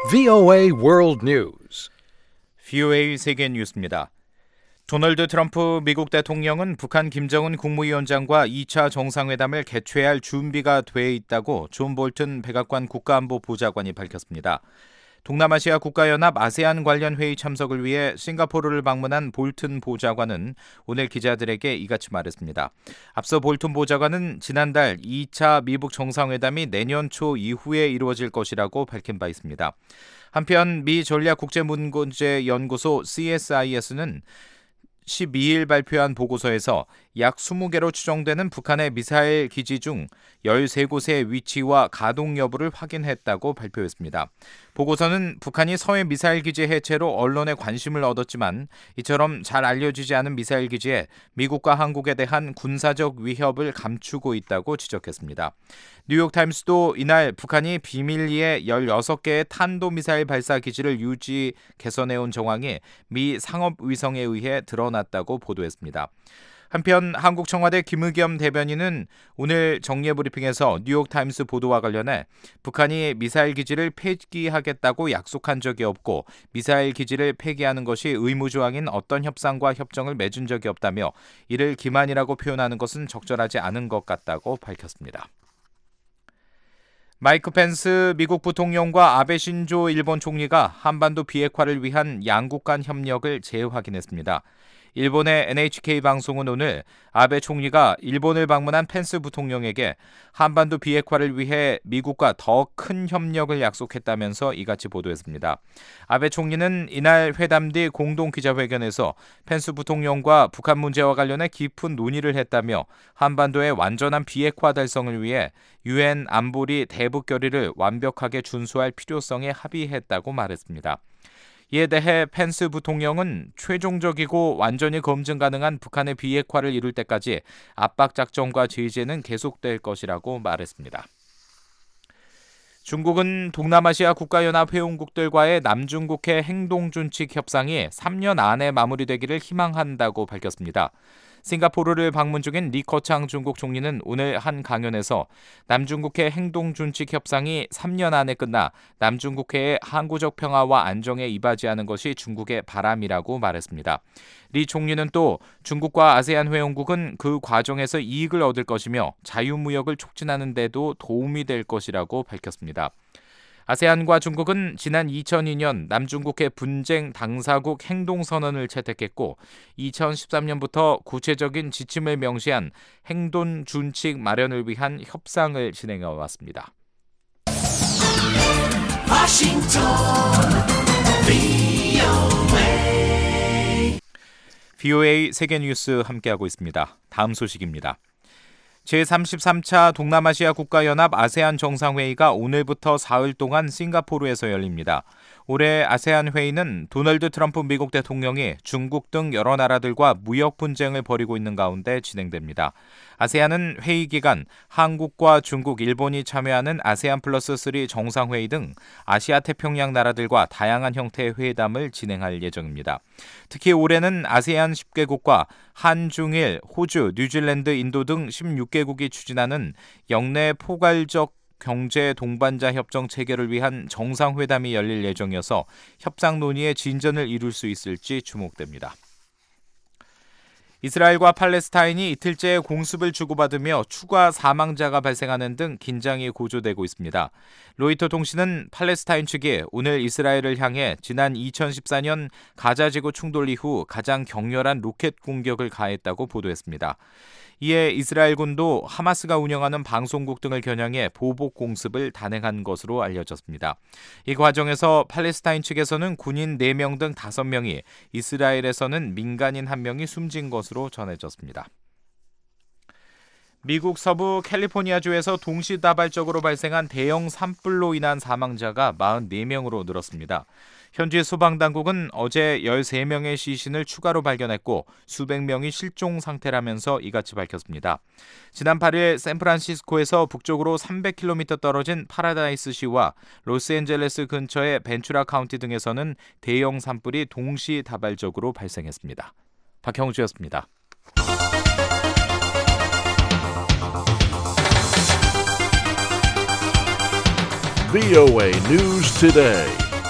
VOA World News. VOA 세계 뉴스입니다. 도널드 트럼프 미국 대통령은 북한 김정은 국무위원장과 2차 정상회담을 개최할 준비가 돼 있다고 존 볼튼 백악관 국가안보 보좌관이 밝혔습니다. 동남아시아 국가연합 아세안 관련 회의 참석을 위해 싱가포르를 방문한 볼튼 보좌관은 오늘 기자들에게 이같이 말했습니다. 앞서 볼튼 보좌관은 지난달 2차 미북 정상회담이 내년 초 이후에 이루어질 것이라고 밝힌 바 있습니다. 한편 미 전략국제문제연구소 CSIS는 12일 발표한 보고서에서 약 20개로 추정되는 북한의 미사일 기지 중 13곳의 위치와 가동 여부를 확인했다고 발표했습니다. 보고서는 북한이 서해 미사일 기지 해체로 언론의 관심을 얻었지만 이처럼 잘 알려지지 않은 미사일 기지에 미국과 한국에 대한 군사적 위협을 감추고 있다고 지적했습니다. 뉴욕타임스도 이날 북한이 비밀리에 16개의 탄도미사일 발사 기지를 유지 개선해온 정황이 미 상업위성에 의해 드러났다고 보도했습니다. 한편 한국 청와대 김의겸 대변인은 오늘 정례브리핑에서 뉴욕타임스 보도와 관련해 북한이 미사일 기지를 폐기하겠다고 약속한 적이 없고 미사일 기지를 폐기하는 것이 의무조항인 어떤 협상과 협정을 맺은 적이 없다며 이를 기만이라고 표현하는 것은 적절하지 않은 것 같다고 밝혔습니다. 마이크 펜스 미국 부통령과 아베 신조 일본 총리가 한반도 비핵화를 위한 양국 간 협력을 재확인했습니다. 일본의 NHK 방송은 오늘 아베 총리가 일본을 방문한 펜스 부통령에게 한반도 비핵화를 위해 미국과 더 큰 협력을 약속했다면서 이같이 보도했습니다. 아베 총리는 이날 회담 뒤 공동 기자회견에서 펜스 부통령과 북한 문제와 관련해 깊은 논의를 했다며 한반도의 완전한 비핵화 달성을 위해 유엔 안보리 대북 결의를 완벽하게 준수할 필요성에 합의했다고 말했습니다. 이에 대해 펜스 부통령은 최종적이고 완전히 검증 가능한 북한의 비핵화를 이룰 때까지 압박 작전과 제재는 계속될 것이라고 말했습니다. 중국은 동남아시아 국가연합 회원국들과의 남중국해 행동준칙 협상이 3년 안에 마무리되기를 희망한다고 밝혔습니다. 싱가포르를 방문 중인 리커창 중국 총리는 오늘 한 강연에서 남중국해 행동준칙 협상이 3년 안에 끝나 남중국해의 항구적 평화와 안정에 이바지하는 것이 중국의 바람이라고 말했습니다. 리 총리는 또 중국과 아세안 회원국은 그 과정에서 이익을 얻을 것이며 자유무역을 촉진하는 데도 도움이 될 것이라고 밝혔습니다. 아세안과 중국은 지난 2002년 남중국해 분쟁 당사국 행동선언을 채택했고 2013년부터 구체적인 지침을 명시한 행동준칙 마련을 위한 협상을 진행해 왔습니다. VOA 세계뉴스 함께하고 있습니다. 다음 소식입니다. 제33차 동남아시아 국가연합 아세안 정상회의가 오늘부터 사흘 동안 싱가포르에서 열립니다. 올해 아세안 회의는 도널드 트럼프 미국 대통령이 중국 등 여러 나라들과 무역 분쟁을 벌이고 있는 가운데 진행됩니다. 아세안은 회의 기간 한국과 중국, 일본이 참여하는 아세안 플러스 3 정상회의 등 아시아 태평양 나라들과 다양한 형태의 회담을 진행할 예정입니다. 특히 올해는 아세안 10개국과 한중일, 호주, 뉴질랜드, 인도 등 16개국이 추진하는 영내 포괄적 경제 동반자 협정 체결을 위한 정상회담이 열릴 예정이어서 협상 논의에 진전을 이룰 수 있을지 주목됩니다. 이스라엘과 팔레스타인이 이틀째 공습을 주고받으며 추가 사망자가 발생하는 등 긴장이 고조되고 있습니다. 로이터 통신은 팔레스타인 측이 오늘 이스라엘을 향해 지난 2014년 가자지구 충돌 이후 가장 격렬한 로켓 공격을 가했다고 보도했습니다. 이에 이스라엘군도 하마스가 운영하는 방송국 등을 겨냥해 보복 공습을 단행한 것으로 알려졌습니다. 이 과정에서 팔레스타인 측에서는 군인 4명 등 5명이, 이스라엘에서는 민간인 1명이 숨진 것으로 전해졌습니다. 미국 서부 캘리포니아주에서 동시다발적으로 발생한 대형 산불로 인한 사망자가 44명으로 늘었습니다. 현지 소방당국은 어제 13명의 시신을 추가로 발견했고 수백 명이 실종 상태라면서 이같이 밝혔습니다. 지난 8일 샌프란시스코에서 북쪽으로 300km 떨어진 파라다이스시와 로스앤젤레스 근처의 벤츄라 카운티 등에서는 대형 산불이 동시다발적으로 발생했습니다. 박형주였습니다. VOA News Today.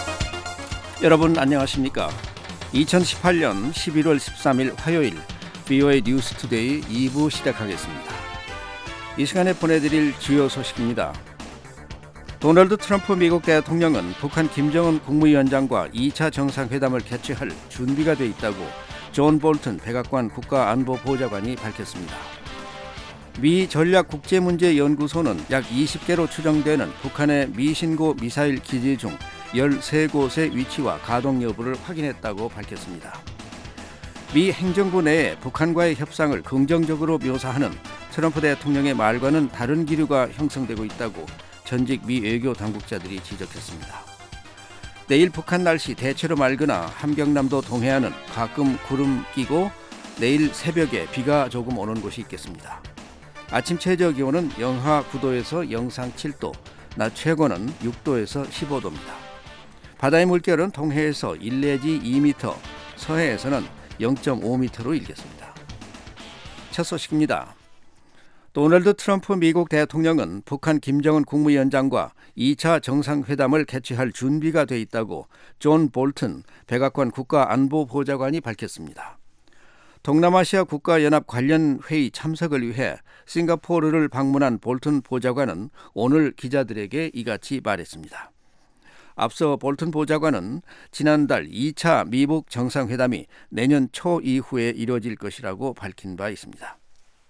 여러분 안녕하십니까? 2018년 11월 13일 화요일 VOA 뉴스 투데이 2부 시작하겠습니다. 이 시간에 보내드릴 주요 소식입니다. 도널드 트럼프 미국 대통령은 북한 김정은 국무위원장과 2차 정상회담을 개최할 준비가 돼 있다고 존 볼튼 백악관 국가안보보좌관이 밝혔습니다. 미 전략국제문제연구소는 약 20개로 추정되는 북한의 미신고 미사일 기지 중 13곳의 위치와 가동 여부를 확인했다고 밝혔습니다. 미 행정부 내에 북한과의 협상을 긍정적으로 묘사하는 트럼프 대통령의 말과는 다른 기류가 형성되고 있다고 전직 미 외교 당국자들이 지적했습니다. 내일 북한 날씨 대체로 맑으나 함경남도 동해안은 가끔 구름 끼고 내일 새벽에 비가 조금 오는 곳이 있겠습니다. 아침 최저 기온은 영하 9도에서 영상 7도, 낮 최고는 6도에서 15도입니다. 바다의 물결은 동해에서 1 내지 2m, 서해에서는 0.5m로 일겠습니다. 첫 소식입니다. 도널드 트럼프 미국 대통령은 북한 김정은 국무위원장과 2차 정상회담을 개최할 준비가 돼 있다고 존 볼튼 백악관 국가안보보좌관이 밝혔습니다. 동남아시아 국가연합 관련 회의 참석을 위해 싱가포르를 방문한 볼튼 보좌관은 오늘 기자들에게 이같이 말했습니다. 앞서 볼튼 보좌관은 지난달 2차 미북 정상회담이 내년 초 이후에 이뤄질 것이라고 밝힌 바 있습니다.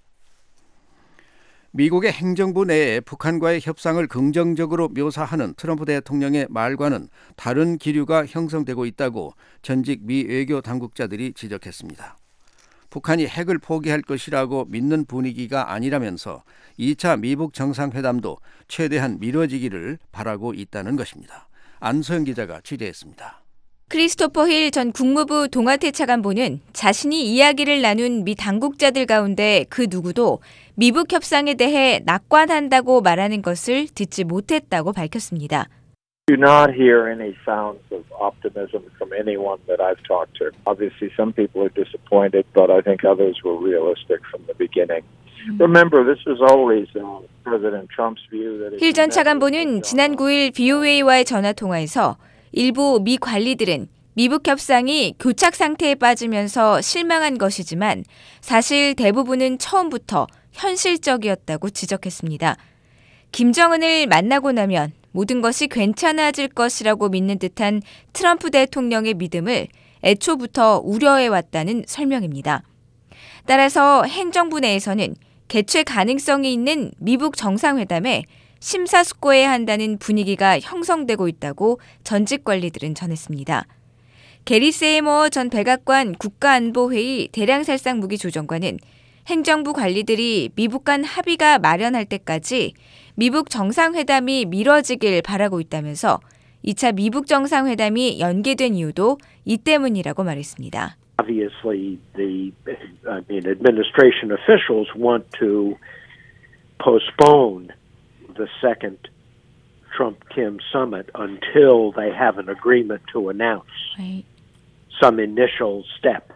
미국의 행정부 내에 북한과의 협상을 긍정적으로 묘사하는 트럼프 대통령의 말과는 다른 기류가 형성되고 있다고 전직 미 외교 당국자들이 지적했습니다. 북한이 핵을 포기할 것이라고 믿는 분위기가 아니라면서 2차 미북 정상회담도 최대한 미뤄지기를 바라고 있다는 것입니다. 안소영 기자가 취재했습니다. 크리스토퍼 힐 전 국무부 동아태 차관보는 자신이 이야기를 나눈 미 당국자들 가운데 그 누구도 미북 협상에 대해 낙관한다고 말하는 것을 듣지 못했다고 밝혔습니다. Do not hear any sounds of optimism from anyone that I've talked to. Obviously, some people are disappointed, but I think others were realistic from the beginning. Remember, this was always President Trump's view that 힐 전 차관보는 지난 9일 VOA와의 전화 통화에서 일부 미 관리들은 미북 협상이 교착 상태에 빠지면서 실망한 것이지만 사실 대부분은 처음부터 현실적이었다고 지적했습니다. 김정은을 만나고 나면 모든 것이 괜찮아질 것이라고 믿는 듯한 트럼프 대통령의 믿음을 애초부터 우려해왔다는 설명입니다. 따라서 행정부 내에서는 개최 가능성이 있는 미북 정상회담에 심사숙고해야 한다는 분위기가 형성되고 있다고 전직 관리들은 전했습니다. 게리 세이머 전 백악관 국가안보회의 대량살상 무기조정관은 행정부 관리들이 미북 간 합의가 마련할 때까지 미북 정상회담이 미뤄지길 바라고 있다면서 2차 미북 정상회담이 연기된 이유도 이 때문이라고 말했습니다. Obviously, the administration officials want to postpone the second Trump-Kim summit until they have an agreement to announce some initial step.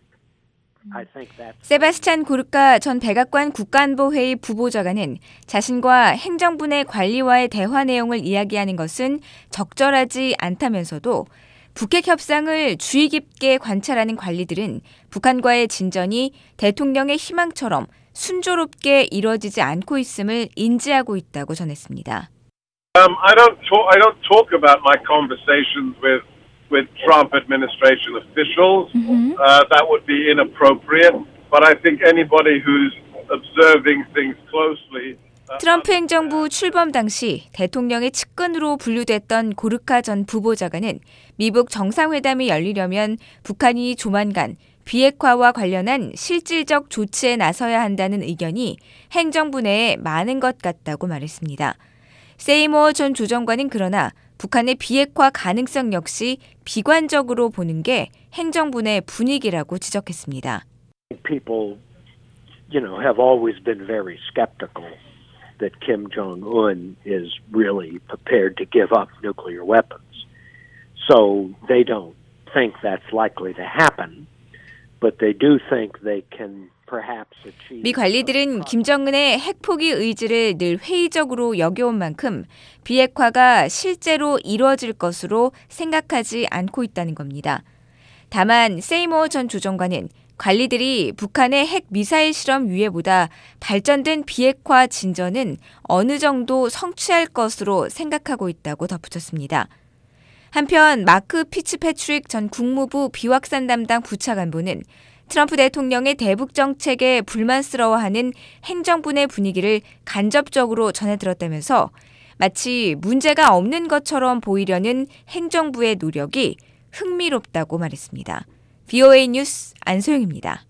세바스찬 고르카 전 백악관 국가안보회의 부보좌관은 자신과 행정부 내 관리와의 대화 내용을 이야기하는 것은 적절하지 않다면서도 북핵 협상을 주의 깊게 관찰하는 관리들은 북한과의 진전이 대통령의 희망처럼 순조롭게 이뤄지지 않고 있음을 인지하고 있다고 전했습니다. I don't talk about my conversations with Trump administration officials. That would be inappropriate. But I think anybody who's observing things closely. 트럼프 행정부 출범 당시 대통령의 측근으로 분류됐던 고르카 전 부보좌관은 미북 정상회담이 열리려면 북한이 조만간 비핵화와 관련한 실질적 조치에 나서야 한다는 의견이 행정부 내에 많은 것 같다고 말했습니다. 세이머 전 조정관은 그러나 북한의 비핵화 가능성 역시 비관적으로 보는 게 행정부 내 분위기라고 지적했습니다. People, have always been very skeptical that Kim Jong-un is really prepared to give up nuclear weapons. So they don't think that's likely to happen, but they do think they can 미 관리들은 김정은의 핵 포기 의지를 늘 회의적으로 여겨온 만큼 비핵화가 실제로 이루어질 것으로 생각하지 않고 있다는 겁니다. 다만 세이모 전 조정관은 관리들이 북한의 핵 미사일 실험 유예보다 발전된 비핵화 진전은 어느 정도 성취할 것으로 생각하고 있다고 덧붙였습니다. 한편 마크 피츠패트릭 전 국무부 비확산 담당 부차관보는 트럼프 대통령의 대북 정책에 불만스러워하는 행정부 내 분위기를 간접적으로 전해들었다면서 마치 문제가 없는 것처럼 보이려는 행정부의 노력이 흥미롭다고 말했습니다. VOA 뉴스 안소영입니다.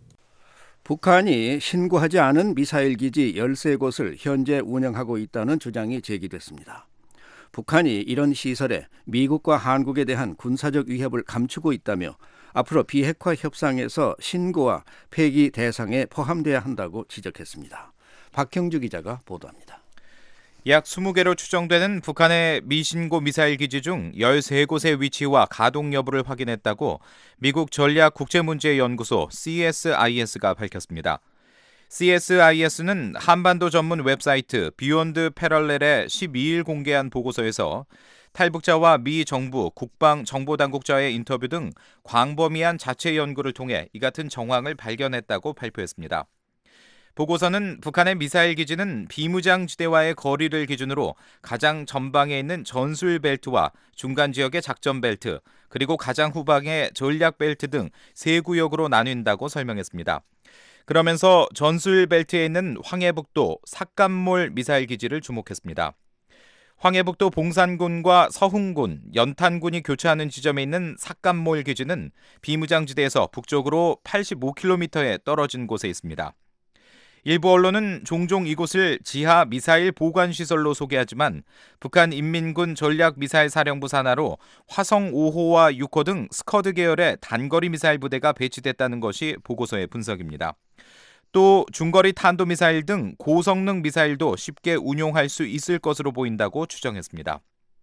북한이 신고하지 않은 미사일 기지 13곳을 현재 운영하고 있다는 주장이 제기됐습니다. 북한이 이런 시설에 미국과 한국에 대한 군사적 위협을 감추고 있다며 앞으로 비핵화 협상에서 신고와 폐기 대상에 포함돼야 한다고 지적했습니다. 박형주 기자가 보도합니다. 약 20개로 추정되는 북한의 미신고 미사일 기지 중 13곳의 위치와 가동 여부를 확인했다고 미국 전략국제문제연구소 CSIS가 밝혔습니다. CSIS는 한반도 전문 웹사이트 비욘드 패럴렐에 12일 공개한 보고서에서 탈북자와 미 정부, 국방정보당국자의 인터뷰 등 광범위한 자체 연구를 통해 이 같은 정황을 발견했다고 발표했습니다. 보고서는 북한의 미사일 기지는 비무장지대와의 거리를 기준으로 가장 전방에 있는 전술벨트와 중간 지역의 작전벨트, 그리고 가장 후방의 전략벨트 등 세 구역으로 나뉜다고 설명했습니다. 그러면서 전술벨트에 있는 황해북도 삭감몰 미사일 기지를 주목했습니다. 황해북도 봉산군과 서흥군, 연탄군이 교차하는 지점에 있는 삭감몰 기지는 비무장지대에서 북쪽으로 85km에 떨어진 곳에 있습니다. 일부 언론은 종종 이곳을 지하 미사일 보관시설로 소개하지만 북한 인민군 전략미사일사령부 산하로 화성 5호와 6호 등 스커드 계열의 단거리 미사일 부대가 배치됐다는 것이 보고서의 분석입니다. 또 중거리 탄도미사일 등 고성능 미사일도 쉽게 운용할 수 있을 것으로 보인다고 추정했습니다.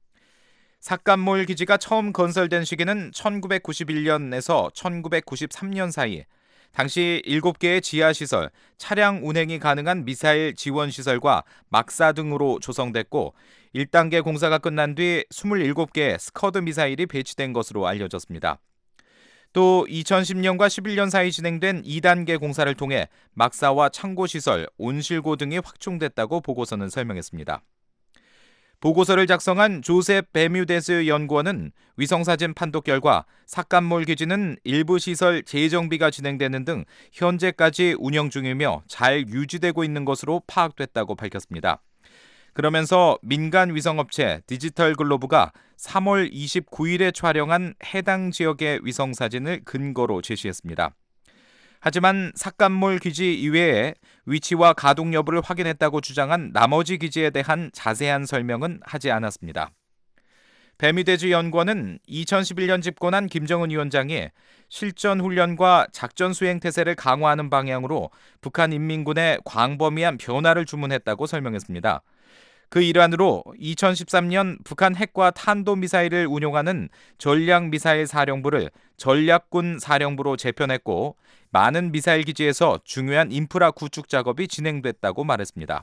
삭감몰 기지가 처음 건설된 시기는 1991년에서 1993년 사이, 당시 7개의 지하시설, 차량 운행이 가능한 미사일 지원시설과 막사 등으로 조성됐고 1단계 공사가 끝난 뒤 27개의 스커드 미사일이 배치된 것으로 알려졌습니다. 또 2010년과 11년 사이 진행된 2단계 공사를 통해 막사와 창고시설, 온실고 등이 확충됐다고 보고서는 설명했습니다. 보고서를 작성한 조셉 베뮤데스 연구원은 위성사진 판독 결과 삭감몰 기지는 일부 시설 재정비가 진행되는 등 현재까지 운영 중이며 잘 유지되고 있는 것으로 파악됐다고 밝혔습니다. 그러면서 민간 위성업체 디지털 글로브가 3월 29일에 촬영한 해당 지역의 위성사진을 근거로 제시했습니다. 하지만 삭감몰 기지 이외에 위치와 가동 여부를 확인했다고 주장한 나머지 기지에 대한 자세한 설명은 하지 않았습니다. 베뮤데즈 연구원은 2011년 집권한 김정은 위원장이 실전 훈련과 작전 수행 태세를 강화하는 방향으로 북한 인민군에 광범위한 변화를 주문했다고 설명했습니다. 그 일환으로 2013년 북한 핵과 탄도미사일을 운용하는 전략미사일 사령부를 전략군 사령부로 재편했고 많은 미사일 기지에서 중요한 인프라 구축 작업이 진행됐다고 말했습니다.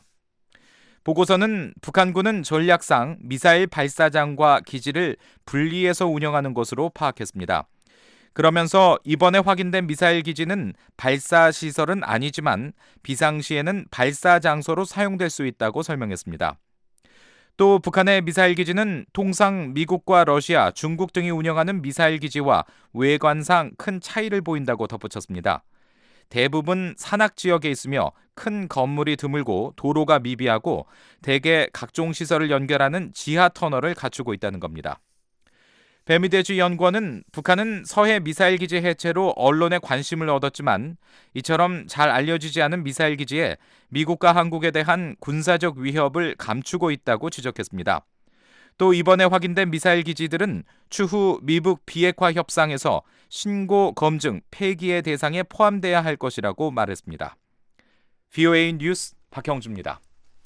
보고서는 북한군은 전략상 미사일 발사장과 기지를 분리해서 운영하는 것으로 파악했습니다. 그러면서 이번에 확인된 미사일 기지는 발사 시설은 아니지만 비상시에는 발사 장소로 사용될 수 있다고 설명했습니다. 또 북한의 미사일 기지는 통상 미국과 러시아, 중국 등이 운영하는 미사일 기지와 외관상 큰 차이를 보인다고 덧붙였습니다. 대부분 산악 지역에 있으며 큰 건물이 드물고 도로가 미비하고 대개 각종 시설을 연결하는 지하 터널을 갖추고 있다는 겁니다. 베뮤데즈 연구원은 북한은 서해 미사일 기지 해체로 언론의 관심을 얻었지만 이처럼 잘 알려지지 않은 미사일 기지에 미국과 한국에 대한 군사적 위협을 감추고 있다고 지적했습니다. 또 이번에 확인된 미사일 기지들은 추후 미북 비핵화 협상에서 신고, 검증, 폐기의 대상에 포함돼야 할 것이라고 말했습니다. VOA 뉴스 박형주입니다.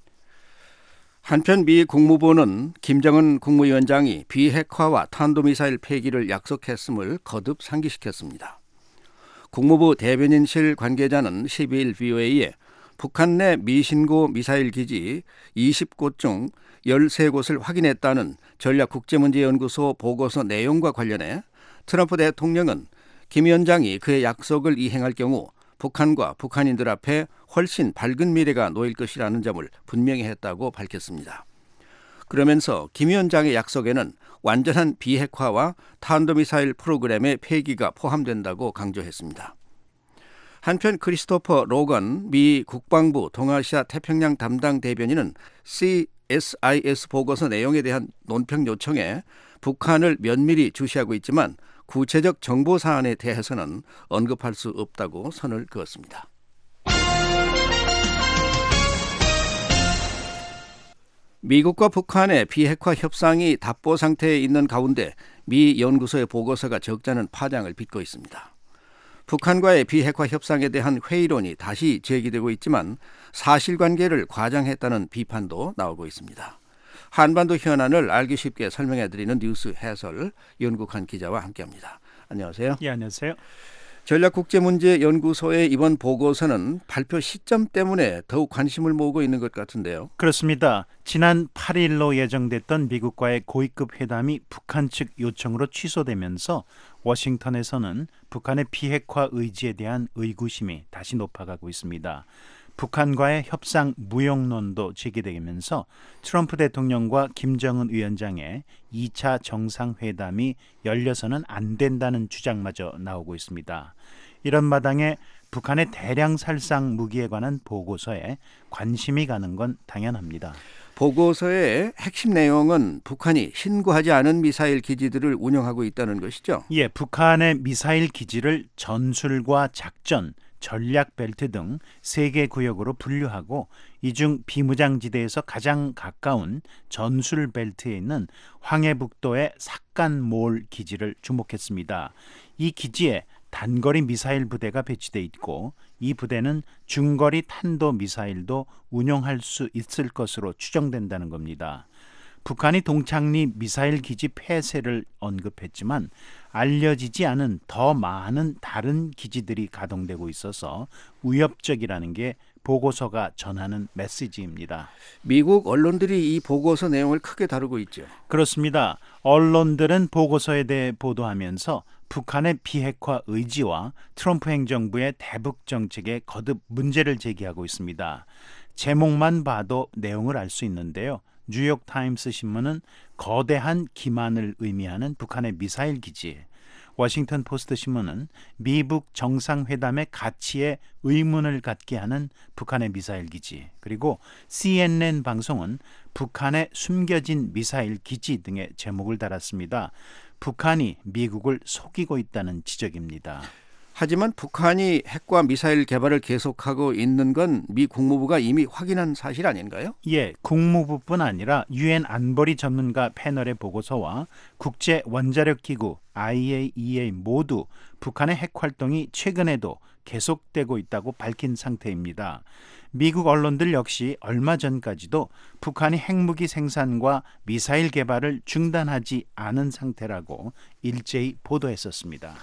한편 미 국무부는 김정은 국무위원장이 비핵화와 탄도미사일 폐기를 약속했음을 거듭 상기시켰습니다. 국무부 대변인실 관계자는 12일 VOA에 북한 내 미신고 미사일 기지 20곳 중 13곳을 확인했다는 전략국제문제연구소 보고서 내용과 관련해 트럼프 대통령은 김 위원장이 그의 약속을 이행할 경우 북한과 북한인들 앞에 훨씬 밝은 미래가 놓일 것이라는 점을 분명히 했다고 밝혔습니다. 그러면서 김 위원장의 약속에는 완전한 비핵화와 탄도미사일 프로그램의 폐기가 포함된다고 강조했습니다. 한편 크리스토퍼 로건 미 국방부 동아시아 태평양 담당 대변인은 CSIS 보고서 내용에 대한 논평 요청에 북한을 면밀히 주시하고 있지만 구체적 정보 사안에 대해서는 언급할 수 없다고 선을 그었습니다. 미국과 북한의 비핵화 협상이 답보 상태에 있는 가운데 미 연구소의 보고서가 적잖은 파장을 빚고 있습니다. 북한과의 비핵화 협상에 대한 회의론이 다시 제기되고 있지만 사실관계를 과장했다는 비판도 나오고 있습니다. 한반도 현안을 알기 쉽게 설명해드리는 뉴스 해설 윤국한 기자와 함께합니다. 안녕하세요. 예, 안녕하세요. 전략국제문제연구소의 이번 보고서는 발표 시점 때문에 더욱 관심을 모으고 있는 것 같은데요. 그렇습니다. 지난 8일로 예정됐던 미국과의 고위급 회담이 북한 측 요청으로 취소되면서 워싱턴에서는 북한의 비핵화 의지에 대한 의구심이 다시 높아가고 있습니다. 북한과의 협상 무용론도 제기되면서 트럼프 대통령과 김정은 위원장의 2차 정상회담이 열려서는 안 된다는 주장마저 나오고 있습니다. 이런 마당에 북한의 대량 살상 무기에 관한 보고서에 관심이 가는 건 당연합니다. 보고서의 핵심 내용은 북한이 신고하지 않은 미사일 기지들을 운영하고 있다는 것이죠. 예, 북한의 미사일 기지를 전술과 작전, 전략 벨트 등 3개 구역으로 분류하고 이 중 비무장지대에서 가장 가까운 전술 벨트에 있는 황해북도의 삭간몰 기지를 주목했습니다. 이 기지에 단거리 미사일 부대가 배치돼 있고 이 부대는 중거리 탄도 미사일도 운용할 수 있을 것으로 추정된다는 겁니다. 북한이 동창리 미사일 기지 폐쇄를 언급했지만 알려지지 않은 더 많은 다른 기지들이 가동되고 있어서 위협적이라는 게 보고서가 전하는 메시지입니다. 미국 언론들이 이 보고서 내용을 크게 다루고 있죠. 그렇습니다. 언론들은 보고서에 대해 보도하면서 북한의 비핵화 의지와 트럼프 행정부의 대북 정책에 거듭 문제를 제기하고 있습니다. 제목만 봐도 내용을 알 수 있는데요. 뉴욕타임스 신문은 거대한 기만을 의미하는 북한의 미사일 기지, 워싱턴 포스트 신문은 미북 정상회담의 가치에 의문을 갖게 하는 북한의 미사일 기지, 그리고 CNN 방송은 북한의 숨겨진 미사일 기지 등의 제목을 달았습니다. 북한이 미국을 속이고 있다는 지적입니다. 하지만 북한이 핵과 미사일 개발을 계속하고 있는 건 미 국무부가 이미 확인한 사실 아닌가요? 예, 국무부뿐 아니라 유엔 안보리 전문가 패널의 보고서와 국제 원자력 기구 IAEA 모두 북한의 핵 활동이 최근에도 계속되고 있다고 밝힌 상태입니다. 미국 언론들 역시 얼마 전까지도 북한이 핵무기 생산과 미사일 개발을 중단하지 않은 상태라고 일제히 보도했었습니다.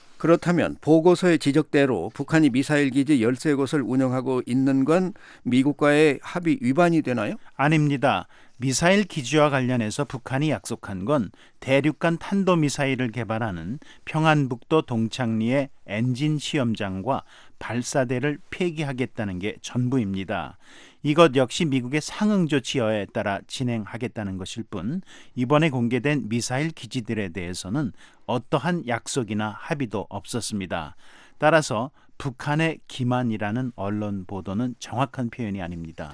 그렇다면 보고서의 지적대로 북한이 미사일 기지 13곳을 운영하고 있는 건 미국과의 합의 위반이 되나요? 아닙니다. 미사일 기지와 관련해서 북한이 약속한 건 대륙간 탄도미사일을 개발하는 평안북도 동창리의 엔진 시험장과 발사대를 폐기하겠다는 게 전부입니다. 이것 역시 미국의 상응 조치에 따라 진행하겠다는 것일 뿐 이번에 공개된 미사일 기지들에 대해서는 어떠한 약속이나 합의도 없었습니다. 따라서 북한의 기만이라는 언론 보도는 정확한 표현이 아닙니다.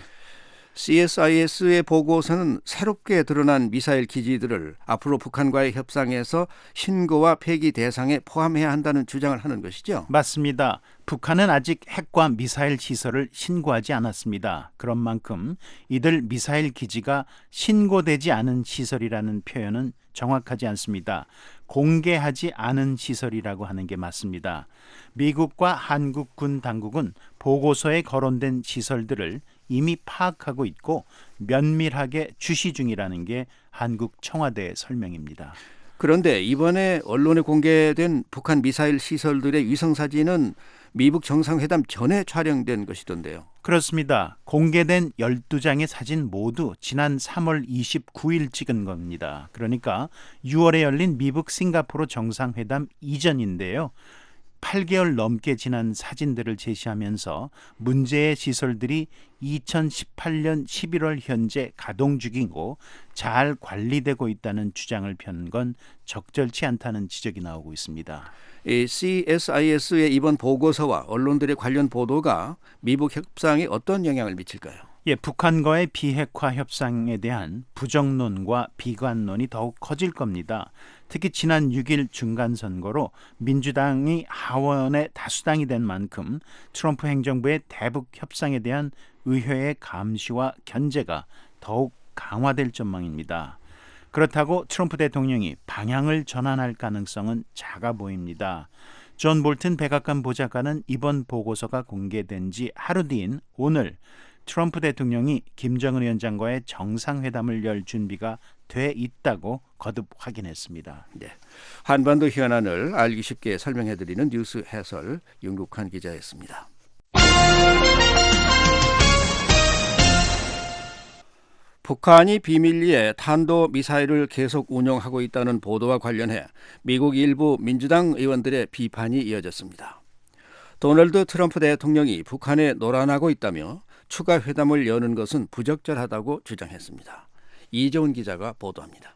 CSIS의 보고서는 새롭게 드러난 미사일 기지들을 앞으로 북한과의 협상에서 신고와 폐기 대상에 포함해야 한다는 주장을 하는 것이죠. 맞습니다. 북한은 아직 핵과 미사일 시설을 신고하지 않았습니다. 그런 만큼 이들 미사일 기지가 신고되지 않은 시설이라는 표현은 정확하지 않습니다. 공개하지 않은 시설이라고 하는 게 맞습니다. 미국과 한국 군 당국은 보고서에 거론된 시설들을 이미 파악하고 있고 면밀하게 주시 중이라는 게 한국 청와대의 설명입니다. 그런데 이번에 언론에 공개된 북한 미사일 시설들의 위성사진은 미북 정상회담 전에 촬영된 것이던데요. 그렇습니다. 공개된 12장의 사진 모두 지난 3월 29일 찍은 겁니다. 그러니까 6월에 열린 미북 싱가포르 정상회담 이전인데요. 8개월 넘게 지난 사진들을 제시하면서 문제의 시설들이 2018년 11월 현재 가동 중이고 잘 관리되고 있다는 주장을 편 건 적절치 않다는 지적이 나오고 있습니다. 이 CSIS의 이번 보고서와 언론들의 관련 보도가 미북 협상에 어떤 영향을 미칠까요? 북한과의 비핵화 협상에 대한 부정론과 비관론이 더욱 커질 겁니다. 특히 지난 6일 중간선거로 민주당이 하원의 다수당이 된 만큼 트럼프 행정부의 대북 협상에 대한 의회의 감시와 견제가 더욱 강화될 전망입니다. 그렇다고 트럼프 대통령이 방향을 전환할 가능성은 작아 보입니다. 존 볼튼 백악관 보좌관은 이번 보고서가 공개된 지 하루 뒤인 오늘 트럼프 대통령이 김정은 위원장과의 정상회담을 열 준비가 돼 있다고 거듭 확인했습니다. 네. 한반도 현안을 알기 쉽게 설명해드리는 뉴스 해설 윤국환 기자였습니다. 북한이 비밀리에 탄도미사일을 계속 운용하고 있다는 보도와 관련해 미국 일부 민주당 의원들의 비판이 이어졌습니다. 도널드 트럼프 대통령이 북한에 노란하고 있다며 추가 회담을 여는 것은 부적절하다고 주장했습니다. 이재훈 기자가 보도합니다.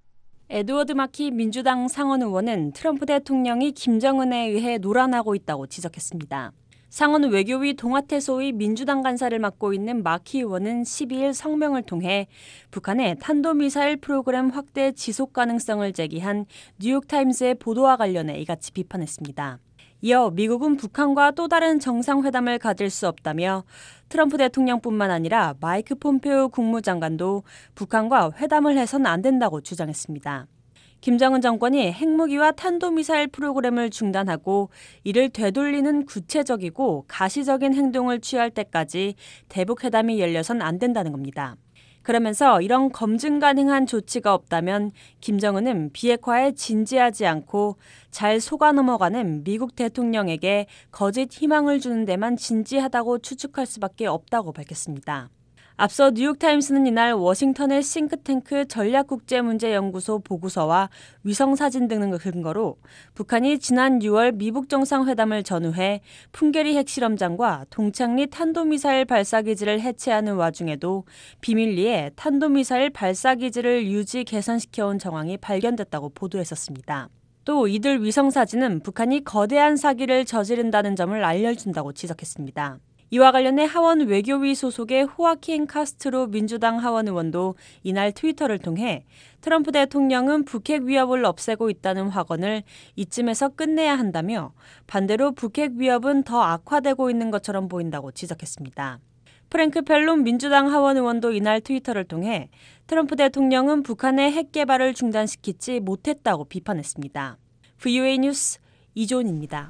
에드워드 마키 민주당 상원 의원은 트럼프 대통령이 김정은에 의해 노란하고 있다고 지적했습니다. 상원 외교위 동아태소의 민주당 간사를 맡고 있는 마키 의원은 12일 성명을 통해 북한의 탄도미사일 프로그램 확대 지속 가능성을 제기한 뉴욕타임스의 보도와 관련해 이같이 비판했습니다. 이어 미국은 북한과 또 다른 정상회담을 가질 수 없다며 트럼프 대통령뿐만 아니라 마이크 폼페오 국무장관도 북한과 회담을 해선 안 된다고 주장했습니다. 김정은 정권이 핵무기와 탄도미사일 프로그램을 중단하고 이를 되돌리는 구체적이고 가시적인 행동을 취할 때까지 대북회담이 열려선 안 된다는 겁니다. 그러면서 이런 검증 가능한 조치가 없다면 김정은은 비핵화에 진지하지 않고 잘 속아 넘어가는 미국 대통령에게 거짓 희망을 주는 데만 진지하다고 추측할 수밖에 없다고 밝혔습니다. 앞서 뉴욕타임스는 이날 워싱턴의 싱크탱크 전략국제문제연구소 보고서와 위성사진 등을 근거로 북한이 지난 6월 미북 정상회담을 전후해 풍계리 핵실험장과 동창리 탄도미사일 발사기지를 해체하는 와중에도 비밀리에 탄도미사일 발사기지를 유지 개선시켜온 정황이 발견됐다고 보도했었습니다. 또 이들 위성사진은 북한이 거대한 사기를 저지른다는 점을 알려준다고 지적했습니다. 이와 관련해 하원 외교위 소속의 호아킨 카스트로 민주당 하원 의원도 이날 트위터를 통해 트럼프 대통령은 북핵 위협을 없애고 있다는 확언을 이쯤에서 끝내야 한다며 반대로 북핵 위협은 더 악화되고 있는 것처럼 보인다고 지적했습니다. 프랭크 펠론 민주당 하원 의원도 이날 트위터를 통해 트럼프 대통령은 북한의 핵 개발을 중단시키지 못했다고 비판했습니다. VOA 뉴스 이존입니다.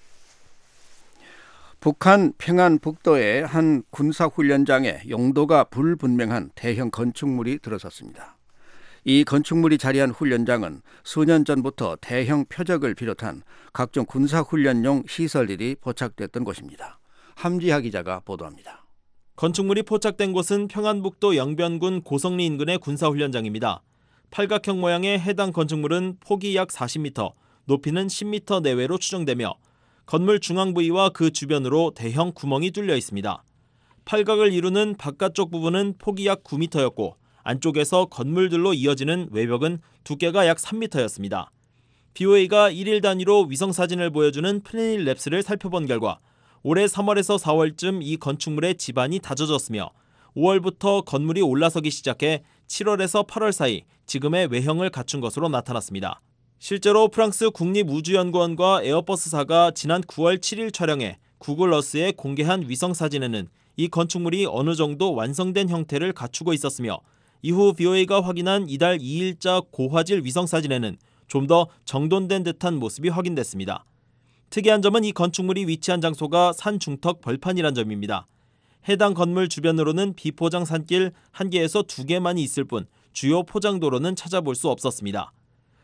북한 평안북도의 한 군사훈련장에 용도가 불분명한 대형 건축물이 들어섰습니다. 이 건축물이 자리한 훈련장은 수년 전부터 대형 표적을 비롯한 각종 군사훈련용 시설들이 포착됐던 곳입니다. 함지하 기자가 보도합니다. 건축물이 포착된 곳은 평안북도 영변군 고성리 인근의 군사훈련장입니다. 팔각형 모양의 해당 건축물은 폭이 약 40m, 높이는 10m 내외로 추정되며 건물 중앙 부위와 그 주변으로 대형 구멍이 뚫려 있습니다. 팔각을 이루는 바깥쪽 부분은 폭이 약 9m였고 안쪽에서 건물들로 이어지는 외벽은 두께가 약 3m였습니다. BOA가 1일 단위로 위성사진을 보여주는 플래닛랩스를 살펴본 결과 올해 3월에서 4월쯤 이 건축물의 지반이 다져졌으며 5월부터 건물이 올라서기 시작해 7월에서 8월 사이 지금의 외형을 갖춘 것으로 나타났습니다. 실제로 프랑스 국립우주연구원과 에어버스사가 지난 9월 7일 촬영해 구글 어스에 공개한 위성사진에는 이 건축물이 어느 정도 완성된 형태를 갖추고 있었으며 이후 BOA가 확인한 이달 2일자 고화질 위성사진에는 좀 더 정돈된 듯한 모습이 확인됐습니다. 특이한 점은 이 건축물이 위치한 장소가 산 중턱 벌판이란 점입니다. 해당 건물 주변으로는 비포장 산길 1개에서 2개만이 있을 뿐 주요 포장도로는 찾아볼 수 없었습니다.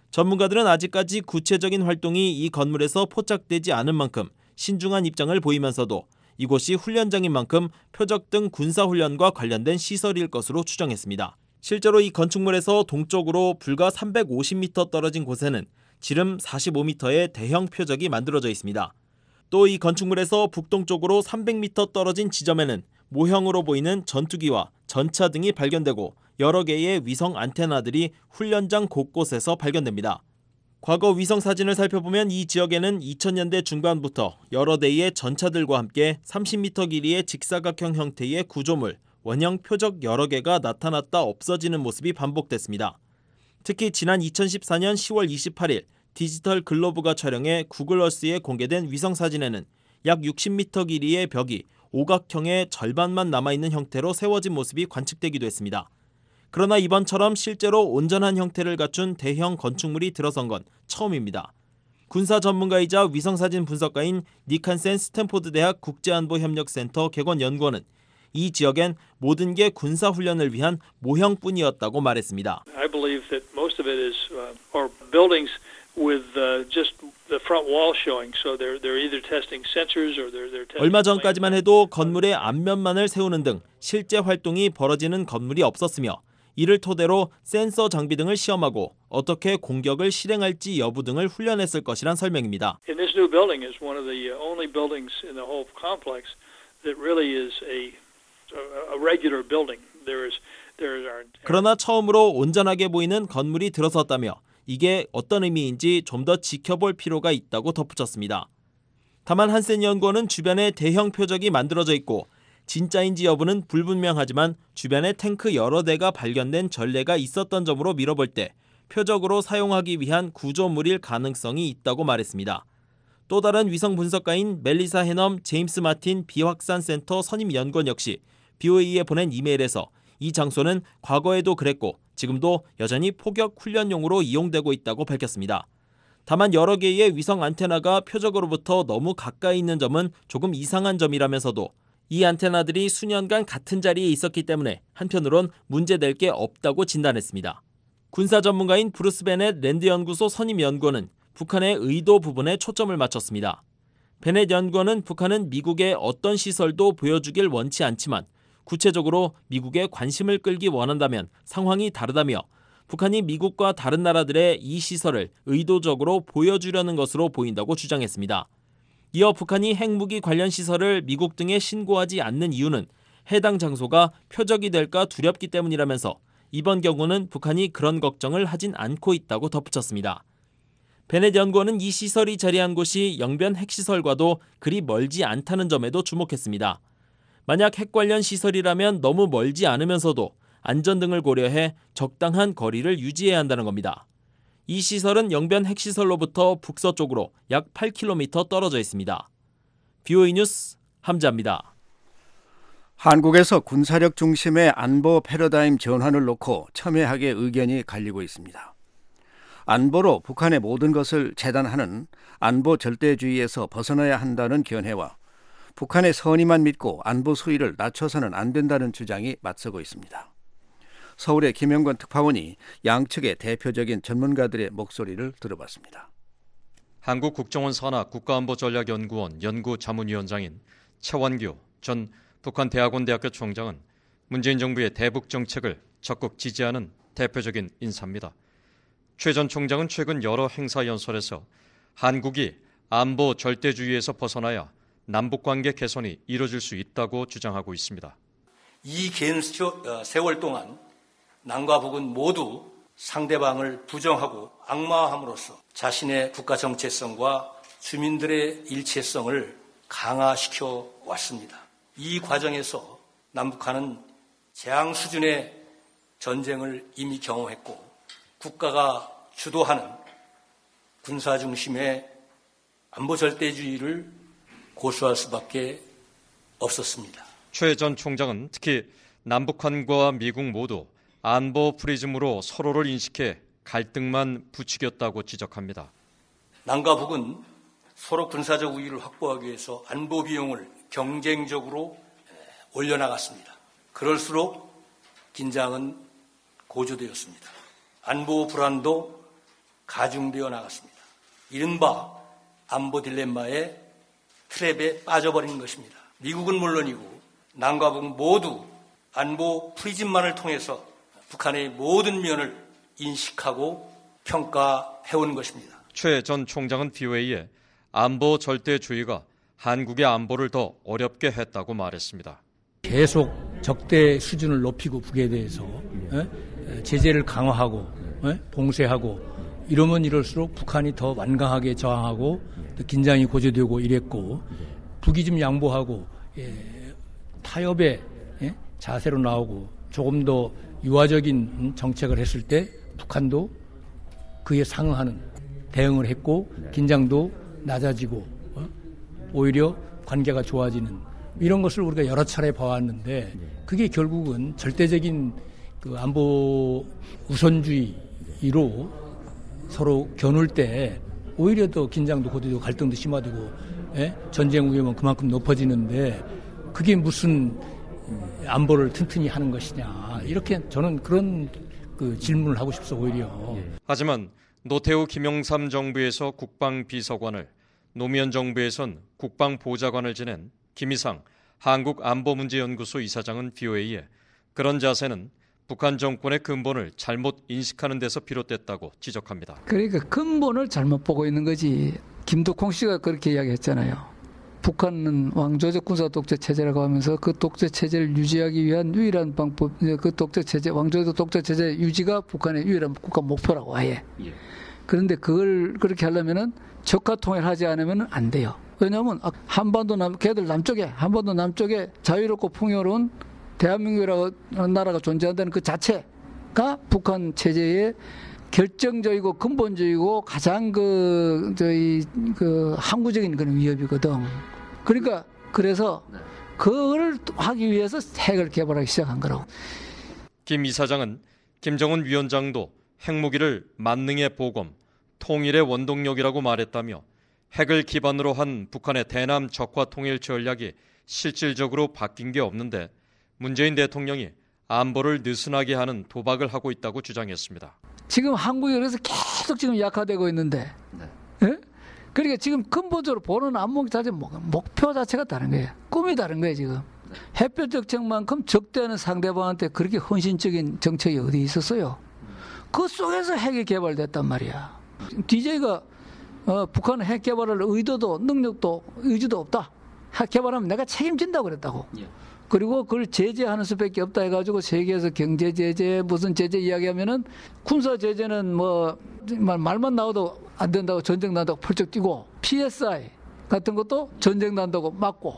전문가들은 아직까지 구체적인 활동이 이 건물에서 포착되지 않은 만큼 신중한 입장을 보이면서도 이곳이 훈련장인 만큼 표적 등 군사훈련과 관련된 시설일 것으로 추정했습니다. 실제로 이 건축물에서 동쪽으로 불과 350m 떨어진 곳에는 지름 45m의 대형 표적이 만들어져 있습니다. 또 이 건축물에서 북동쪽으로 300m 떨어진 지점에는 모형으로 보이는 전투기와 전차 등이 발견되고 여러 개의 위성 안테나들이 훈련장 곳곳에서 발견됩니다. 과거 위성 사진을 살펴보면 이 지역에는 2000년대 중반부터 여러 대의 전차들과 함께 30m 길이의 직사각형 형태의 구조물, 원형 표적 여러 개가 나타났다 없어지는 모습이 반복됐습니다. 특히 지난 2014년 10월 28일 디지털 글로브가 촬영해 구글어스에 공개된 위성 사진에는 약 60m 길이의 벽이 오각형의 절반만 남아있는 형태로 세워진 모습이 관측되기도 했습니다. 그러나 이번처럼 실제로 온전한 형태를 갖춘 대형 건축물이 들어선 건 처음입니다. 군사 전문가이자 위성사진 분석가인 닉 한센 스탠포드 대학 국제안보협력센터 객원연구원은 이 지역엔 모든 게 군사훈련을 위한 모형뿐이었다고 말했습니다. I believe that most of it is or buildings with just the front wall showing. So they're either testing sensors or they're testing. 얼마 전까지만 해도 건물의 앞면만을 세우는 등 실제 활동이 벌어지는 건물이 없었으며 이를 토대로 센서 장비 등을 시험하고 어떻게 공격을 실행할지 여부 등을 훈련했을 것이란 설명입니다. And this new building is one of the only buildings in the whole complex that really is a regular building. 그러나 처음으로 온전하게 보이는 건물이 들어섰다며 이게 어떤 의미인지 좀 더 지켜볼 필요가 있다고 덧붙였습니다. 다만 한센 연구원은 주변에 대형 표적이 만들어져 있고 진짜인지 여부는 불분명하지만 주변에 탱크 여러 대가 발견된 전례가 있었던 점으로 미뤄볼 때 표적으로 사용하기 위한 구조물일 가능성이 있다고 말했습니다. 또 다른 위성 분석가인 멜리사 헤넘 제임스 마틴 비확산센터 선임 연구원 역시 BOA에 보낸 이메일에서 이 장소는 과거에도 그랬고 지금도 여전히 포격 훈련용으로 이용되고 있다고 밝혔습니다. 다만 여러 개의 위성 안테나가 표적으로부터 너무 가까이 있는 점은 조금 이상한 점이라면서도 이 안테나들이 수년간 같은 자리에 있었기 때문에 한편으론 문제될 게 없다고 진단했습니다. 군사 전문가인 브루스 베넷 랜드 연구소 선임 연구원은 북한의 의도 부분에 초점을 맞췄습니다. 베넷 연구원은 북한은 미국의 어떤 시설도 보여주길 원치 않지만 구체적으로 미국의 관심을 끌기 원한다면 상황이 다르다며 북한이 미국과 다른 나라들의 이 시설을 의도적으로 보여주려는 것으로 보인다고 주장했습니다. 이어 북한이 핵무기 관련 시설을 미국 등에 신고하지 않는 이유는 해당 장소가 표적이 될까 두렵기 때문이라면서 이번 경우는 북한이 그런 걱정을 하진 않고 있다고 덧붙였습니다. 베넷 연구원은 이 시설이 자리한 곳이 영변 핵시설과도 그리 멀지 않다는 점에도 주목했습니다. 만약 핵 관련 시설이라면 너무 멀지 않으면서도 안전 등을 고려해 적당한 거리를 유지해야 한다는 겁니다. 이 시설은 영변 핵시설로부터 북서쪽으로 약 8km 떨어져 있습니다. BOA 뉴스 함자입니다. 한국에서 군사력 중심의 안보 패러다임 전환을 놓고 첨예하게 의견이 갈리고 있습니다. 안보로 북한의 모든 것을 재단하는 안보 절대주의에서 벗어나야 한다는 견해와 북한의 선의만 믿고 안보 수위를 낮춰서는 안 된다는 주장이 맞서고 있습니다. 서울의 김영권 특파원이 양측의 대표적인 전문가들의 목소리를 들어봤습니다. 한국국정원 산하 국가안보전략연구원 연구자문위원장인 최원규 전 북한대학원대학교 총장은 문재인 정부의 대북 정책을 적극 지지하는 대표적인 인사입니다. 최 전 총장은 최근 여러 행사 연설에서 한국이 안보 절대주의에서 벗어나야 남북관계 개선이 이뤄질 수 있다고 주장하고 있습니다. 이 긴 세월 동안 남과 북은 모두 상대방을 부정하고 악마함으로써 자신의 국가 정체성과 주민들의 일체성을 강화시켜 왔습니다. 이 과정에서 남북한은 재앙 수준의 전쟁을 이미 경험했고 국가가 주도하는 군사 중심의 안보 절대주의를 고수할 수밖에 없었습니다. 최 전 총장은 특히 남북한과 미국 모두 안보 프리즘으로 서로를 인식해 갈등만 부추겼다고 지적합니다. 남과 북은 서로 군사적 우위를 확보하기 위해서 안보 비용을 경쟁적으로 올려나갔습니다. 그럴수록 긴장은 고조되었습니다. 안보 불안도 가중되어 나갔습니다. 이른바 안보 딜레마의 트랩에 빠져버린 것입니다. 미국은 물론이고 남과 북 모두 안보 프리즘만을 통해서 북한의 모든 면을 인식하고 평가해온 것입니다. 최 전 총장은 BOA에 안보 절대주의가 한국의 안보를 더 어렵게 했다고 말했습니다. 계속 적대 수준을 높이고 북에 대해서 제재를 강화하고 봉쇄하고 이러면 이럴수록 북한이 더 완강하게 저항하고 또 긴장이 고조되고 이랬고 북이 좀 양보하고 타협의 자세로 나오고 조금 더 유화적인 정책을 했을 때 북한도 그에 상응하는 대응을 했고 긴장도 낮아지고 오히려 관계가 좋아지는 이런 것을 우리가 여러 차례 봐왔는데 그게 결국은 절대적인 그 안보 우선주의로 서로 겨눌 때 오히려 더 긴장도 고조되고 갈등도 심화되고 전쟁 위험은 그만큼 높아지는데 그게 무슨 안보를 튼튼히 하는 것이냐 이렇게 저는 그런 그 질문을 하고 싶어 오히려. 하지만 노태우 김영삼 정부에서 국방비서관을 노무현 정부에선 국방보좌관을 지낸 김희상 한국안보문제연구소 이사장은 BOA에 그런 자세는 북한 정권의 근본을 잘못 인식하는 데서 비롯됐다고 지적합니다. 그러니까 근본을 잘못 보고 있는 거지. 김덕홍 씨가 그렇게 이야기했잖아요. 북한은 왕조적 군사 독재 체제라고 하면서 그 독재 체제를 유지하기 위한 유일한 방법, 그 독재 체제, 왕조적 독재 체제 유지가 북한의 유일한 국가 목표라고 아예. 그런데 그걸 그렇게 하려면은 적화 통일하지 않으면 안 돼요. 왜냐하면 한반도 걔들 남쪽에 한반도 남쪽에 자유롭고 풍요로운 대한민국이라는 나라가 존재한다는 그 자체가 북한 체제의 결정적이고 근본적이고 가장 항구적인 그런 위협이거든. 그러니까 그래서 그걸 하기 위해서 핵을 개발하기 시작한 거라고. 김 이사장은 김정은 위원장도 핵무기를 만능의 보검, 통일의 원동력이라고 말했다며 핵을 기반으로 한 북한의 대남 적화 통일 전략이 실질적으로 바뀐 게 없는데 문재인 대통령이 안보를 느슨하게 하는 도박을 하고 있다고 주장했습니다. 지금 한국이 그래서 계속 지금 약화되고 있는데 그러니까 지금 근본적으로 보는 안목 자체 목표 자체가 다른 거예요. 꿈이 다른 거예요 지금. 햇볕 정책만큼 적대하는 상대방한테 그렇게 헌신적인 정책이 어디 있었어요. 그 속에서 핵이 개발됐단 말이야. DJ가 북한은 핵 개발할 의도도 능력도 의지도 없다. 핵 개발하면 내가 책임진다고 그랬다고. 그리고 그걸 제재하는 수밖에 없다 해가지고 세계에서 경제 제재 무슨 제재 이야기하면은 군사 제재는 뭐 말만 나와도 안 된다고 전쟁 난다고 펄쩍 뛰고 PSI 같은 것도 전쟁 난다고 막고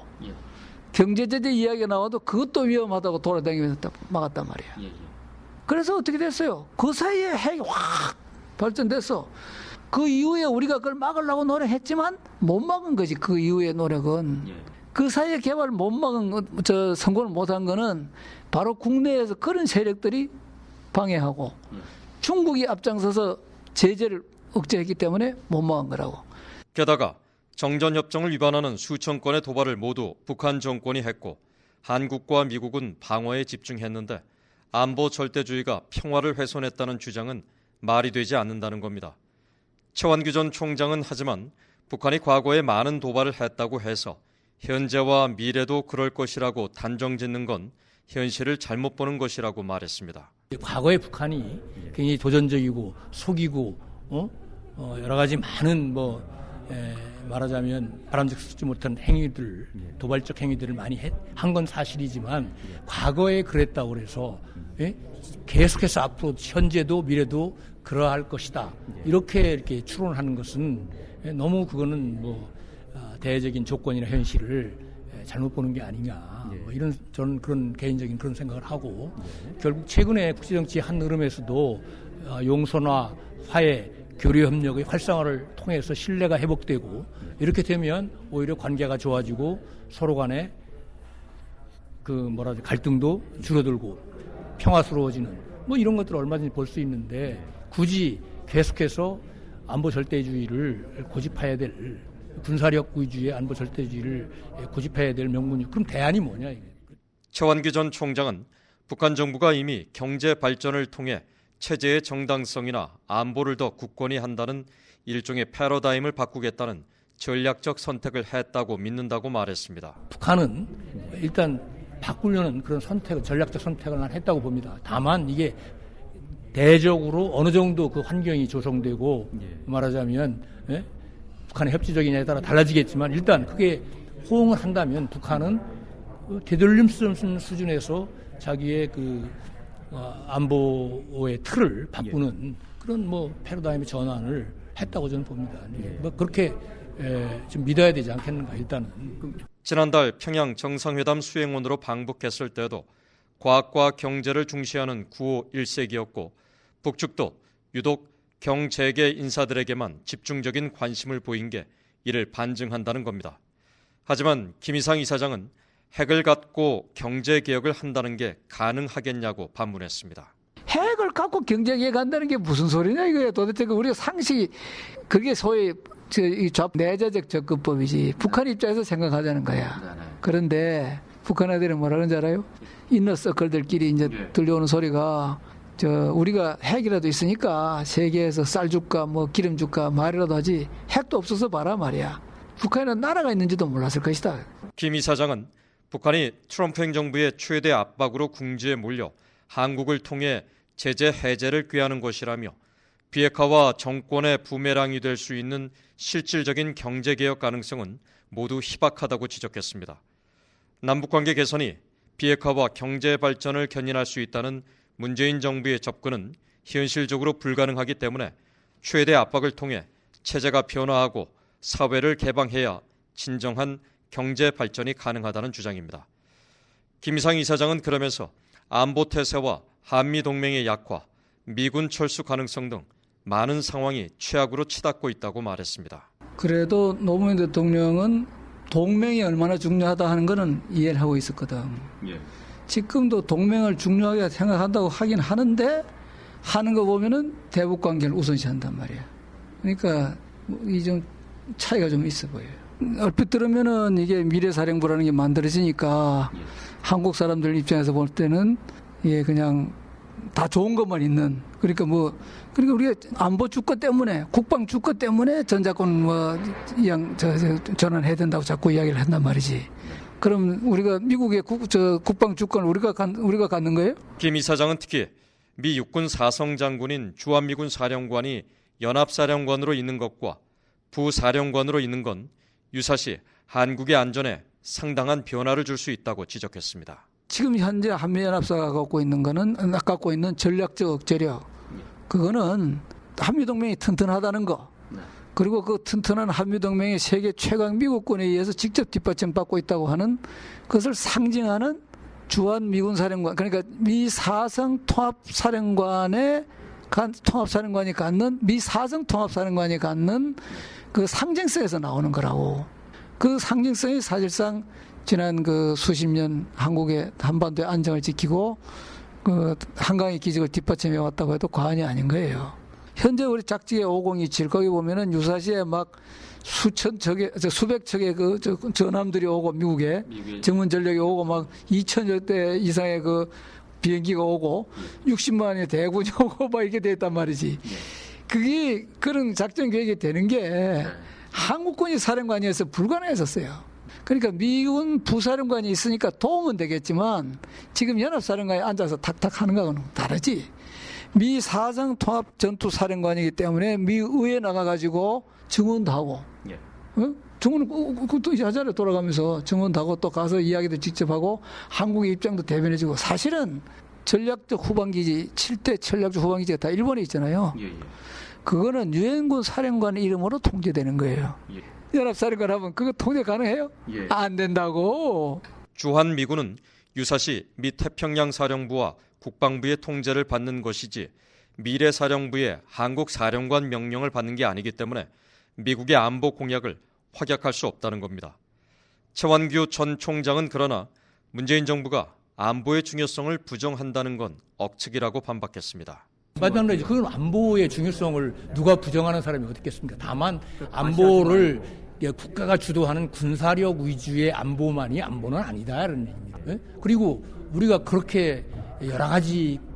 경제 제재 이야기가 나와도 그것도 위험하다고 돌아다니면서 막았단 말이야. 그래서 어떻게 됐어요? 그 사이에 핵이 확 발전됐어. 그 이후에 우리가 그걸 막으려고 노력했지만 못 막은 거지. 그 이후의 노력은. 그 사이에 개발을 못 막은 성공을 못한 거는 바로 국내에서 그런 세력들이 방해하고 중국이 앞장서서 제재를 억제했기 때문에 못 막은 거라고. 게다가 정전협정을 위반하는 수천 건의 도발을 모두 북한 정권이 했고 한국과 미국은 방어에 집중했는데 안보 절대주의가 평화를 훼손했다는 주장은 말이 되지 않는다는 겁니다. 최완규 전 총장은 하지만 북한이 과거에 많은 도발을 했다고 해서 현재와 미래도 그럴 것이라고 단정짓는 건 현실을 잘못 보는 것이라고 말했습니다. 과거의 북한이 굉장히 도전적이고 속이고 여러 가지 많은 말하자면 바람직스럽지 못한 행위들, 도발적 행위들을 많이 한 건 사실이지만 과거에 그랬다고 해서 계속해서 앞으로 현재도 미래도 그러할 것이다. 이렇게 추론하는 것은 너무 그거는 대외적인 조건이나 현실을 잘못 보는 게 아니냐. 이런 저는 그런 개인적인 그런 생각을 하고 결국 최근에 국제정치의 한 흐름에서도 용서나 화해, 교류 협력의 활성화를 통해서 신뢰가 회복되고 이렇게 되면 오히려 관계가 좋아지고 서로 간에 갈등도 줄어들고 평화스러워지는 이런 것들을 얼마든지 볼 수 있는데 굳이 계속해서 안보 절대주의를 고집해야 될 군사력 위주의 안보 절대주의를 고집해야 될 명분이 그럼 대안이 뭐냐 이게. 최완규 전 총장은 북한 정부가 이미 경제 발전을 통해 체제의 정당성이나 안보를 더 굳건히 한다는 일종의 패러다임을 바꾸겠다는 전략적 선택을 했다고 믿는다고 말했습니다. 북한은 일단 바꾸려는 그런 전략적 선택을 난 했다고 봅니다. 다만 이게 대적으로 어느 정도 그 환경이 조성되고 말하자면 북한의 협치적이냐에 따라 달라지겠지만 일단 그게 호응을 한다면 북한은 되돌림 수 없는 수준에서 자기의 그 안보의 틀을 바꾸는 그런 뭐 패러다임의 전환을 했다고 저는 봅니다. 뭐 그렇게 좀 믿어야 되지 않겠는가 일단은. 지난달 평양 정상회담 수행원으로 방북했을 때도 과학과 경제를 중시하는 9.5 1세기였고 북측도 유독 경제계 인사들에게만 집중적인 관심을 보인 게 이를 반증한다는 겁니다. 하지만 김이상 이사장은 핵을 갖고 경제개혁을 한다는 게 가능하겠냐고 반문했습니다. 핵을 갖고 경제개혁 한다는 게 무슨 소리냐 이거예요. 도대체 우리가 상식이 그게 소위 내재적 접근법이지. 북한 입장에서 생각하자는 거야. 그런데 북한 애들은 뭐라 그런지 알아요? 인너서클들끼리 이제 들려오는 소리가 우리가 핵이라도 있으니까 세계에서 쌀 줄까 뭐 기름 줄까 말이라도 하지 핵도 없어서 봐라 말이야. 북한에는 나라가 있는지도 몰랐을 것이다. 김 이사장은 북한이 트럼프 행정부의 최대 압박으로 궁지에 몰려 한국을 통해 제재 해제를 꾀하는 것이라며 비핵화와 정권의 부메랑이 될 수 있는 실질적인 경제개혁 가능성은 모두 희박하다고 지적했습니다. 남북관계 개선이 비핵화와 경제 발전을 견인할 수 있다는 문재인 정부의 접근은 현실적으로 불가능하기 때문에 최대 압박을 통해 체제가 변화하고 사회를 개방해야 진정한 경제 발전이 가능하다는 주장입니다. 김이상 이사장은 그러면서 안보 태세와 한미동맹의 약화, 미군 철수 가능성 등 많은 상황이 최악으로 치닫고 있다고 말했습니다. 그래도 노무현 대통령은 동맹이 얼마나 중요하다 하는 것은 이해를 하고 있었거든. 지금도 동맹을 중요하게 생각한다고 하긴 하는데 하는 거 보면은 대북 관계를 우선시한단 말이야. 그러니까 이 좀 차이가 좀 있어 보여요. 얼핏 들으면은 이게 미래사령부라는 게 만들어지니까 한국 사람들 입장에서 볼 때는 이게 그냥 다 좋은 것만 있는. 그러니까 우리가 안보 주권 때문에, 국방 주권 때문에 전자권 전환해야 된다고 자꾸 이야기를 한단 말이지. 그럼 우리가 미국의 국방 주권을 우리가 갖는 거예요? 김 이사장은 특히 미 육군 사성 장군인 주한미군 사령관이 연합사령관으로 있는 것과 부사령관으로 있는 건 유사시 한국의 안전에 상당한 변화를 줄 수 있다고 지적했습니다. 지금 현재 한미연합사가 갖고 있는 전략적 억제력, 그거는 한미동맹이 튼튼하다는 거, 그리고 그 튼튼한 한미동맹이 세계 최강 미국군에 의해서 직접 뒷받침받고 있다고 하는 것을 상징하는 주한미군 사령관, 그러니까 미 사성 통합사령관이 갖는 미 사성 통합사령관이 갖는 그 상징성에서 나오는 거라고. 그 상징성이 사실상 지난 그 수십 년 한국의 한반도의 안정을 지키고 그 한강의 기적을 뒷받침해 왔다고 해도 과언이 아닌 거예요. 현재 우리 작지의 5027 거기 보면은 유사시에 막 수백 척의 그 전함들이 오고 미국에 전문 전력이 오고 막 2,000여 대 이상의 그 비행기가 오고 60만의 대군이 오고 막 이렇게 돼 있단 말이지. 그게 그런 작전 계획이 되는 게 한국군이 사령관이어서 불가능했었어요. 그러니까 미군 부사령관이 있으니까 도움은 되겠지만 지금 연합사령관이 앉아서 탁탁 하는 거하고는 다르지. 미 사성 통합 전투 사령관이기 때문에 미 의회에 나가가지고 증언도 하고, 증언은 또 하자래 돌아가면서 증언도 하고 또 가서 이야기도 직접 하고 한국의 입장도 대변해주고. 사실은 전략적 후방기지 7대 전략적 후방기지가 다 일본에 있잖아요. 그거는 유엔군 사령관 이름으로 통제되는 거예요. 연합사령관 하면 그거 통제 가능해요? 안 된다고. 주한미군은 유사시 미 태평양사령부와 국방부의 통제를 받는 것이지 미래사령부의 한국사령관 명령을 받는 게 아니기 때문에 미국의 안보 공약을 확약할 수 없다는 겁니다. 최완규 전 총장은 그러나 문재인 정부가 안보의 중요성을 부정한다는 건 억측이라고 반박했습니다. 마찬가지 그건 안보의 중요성을 누가 부정하는 사람이 어디 있겠습니까? 다만 안보를 국가가 주도하는 군사력 위주의 안보만이 안보는 아니다라는 얘기입니다. 그리고 우리가 그렇게 여러 가지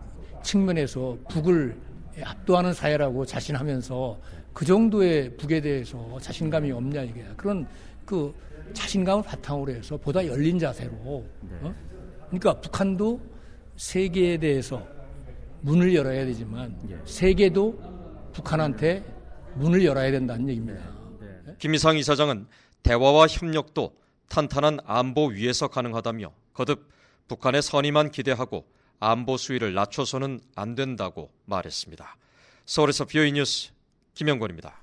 측면에서 북을 압도하는 사회라고 자신하면서 그 정도의 북에 대해서 자신감이 없냐 이게 그런 그 자신감을 바탕으로 해서 보다 열린 자세로 그러니까 북한도 세계에 대해서 문을 열어야 되지만 세계도 북한한테 문을 열어야 된다는 얘기입니다. 김이상 이사장은 대화와 협력도 탄탄한 안보 위에서 가능하다며 거듭 북한의 선의만 기대하고 안보 수위를 낮춰서는 안 된다고 말했습니다. 서울에서 BOE 뉴스 김영권입니다.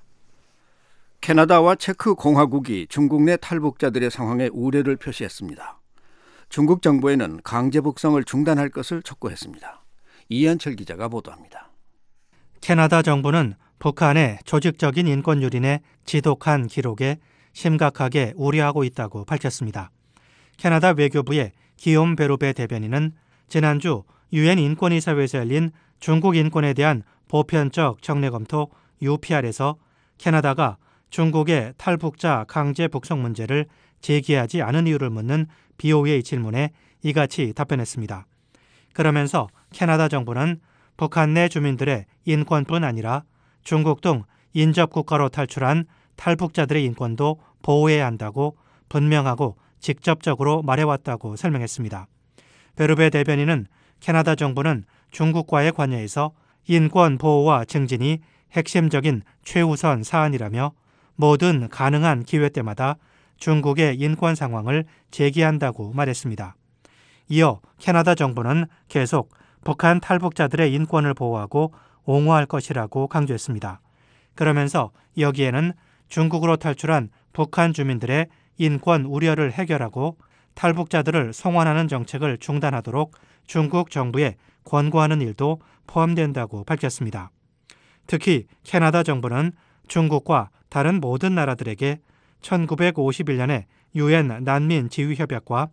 캐나다와 체크 공화국이 중국 내 탈북자들의 상황에 우려를 표시했습니다. 중국 정부에는 강제 북송을 중단할 것을 촉구했습니다. 이현철 기자가 보도합니다. 캐나다 정부는 북한의 조직적인 인권 유린의 지독한 기록에 심각하게 우려하고 있다고 밝혔습니다. 캐나다 외교부의 기욤 베르베 대변인은 지난주 유엔 인권이사회에서 열린 중국 인권에 대한 보편적 정례 검토 UPR에서 캐나다가 중국의 탈북자 강제 북송 문제를 제기하지 않은 이유를 묻는 BOE의 질문에 이같이 답변했습니다. 그러면서 캐나다 정부는 북한 내 주민들의 인권뿐 아니라 중국 등 인접 국가로 탈출한 탈북자들의 인권도 보호해야 한다고 분명하고 직접적으로 말해왔다고 설명했습니다. 베르베 대변인은 캐나다 정부는 중국과의 관여에서 인권 보호와 증진이 핵심적인 최우선 사안이라며 모든 가능한 기회 때마다 중국의 인권 상황을 제기한다고 말했습니다. 이어 캐나다 정부는 계속 북한 탈북자들의 인권을 보호하고 옹호할 것이라고 강조했습니다. 그러면서 여기에는 중국으로 탈출한 북한 주민들의 인권 우려를 해결하고 탈북자들을 송환하는 정책을 중단하도록 중국 정부에 권고하는 일도 포함된다고 밝혔습니다. 특히 캐나다 정부는 중국과 다른 모든 나라들에게 1951년에 유엔 난민 지휘협약과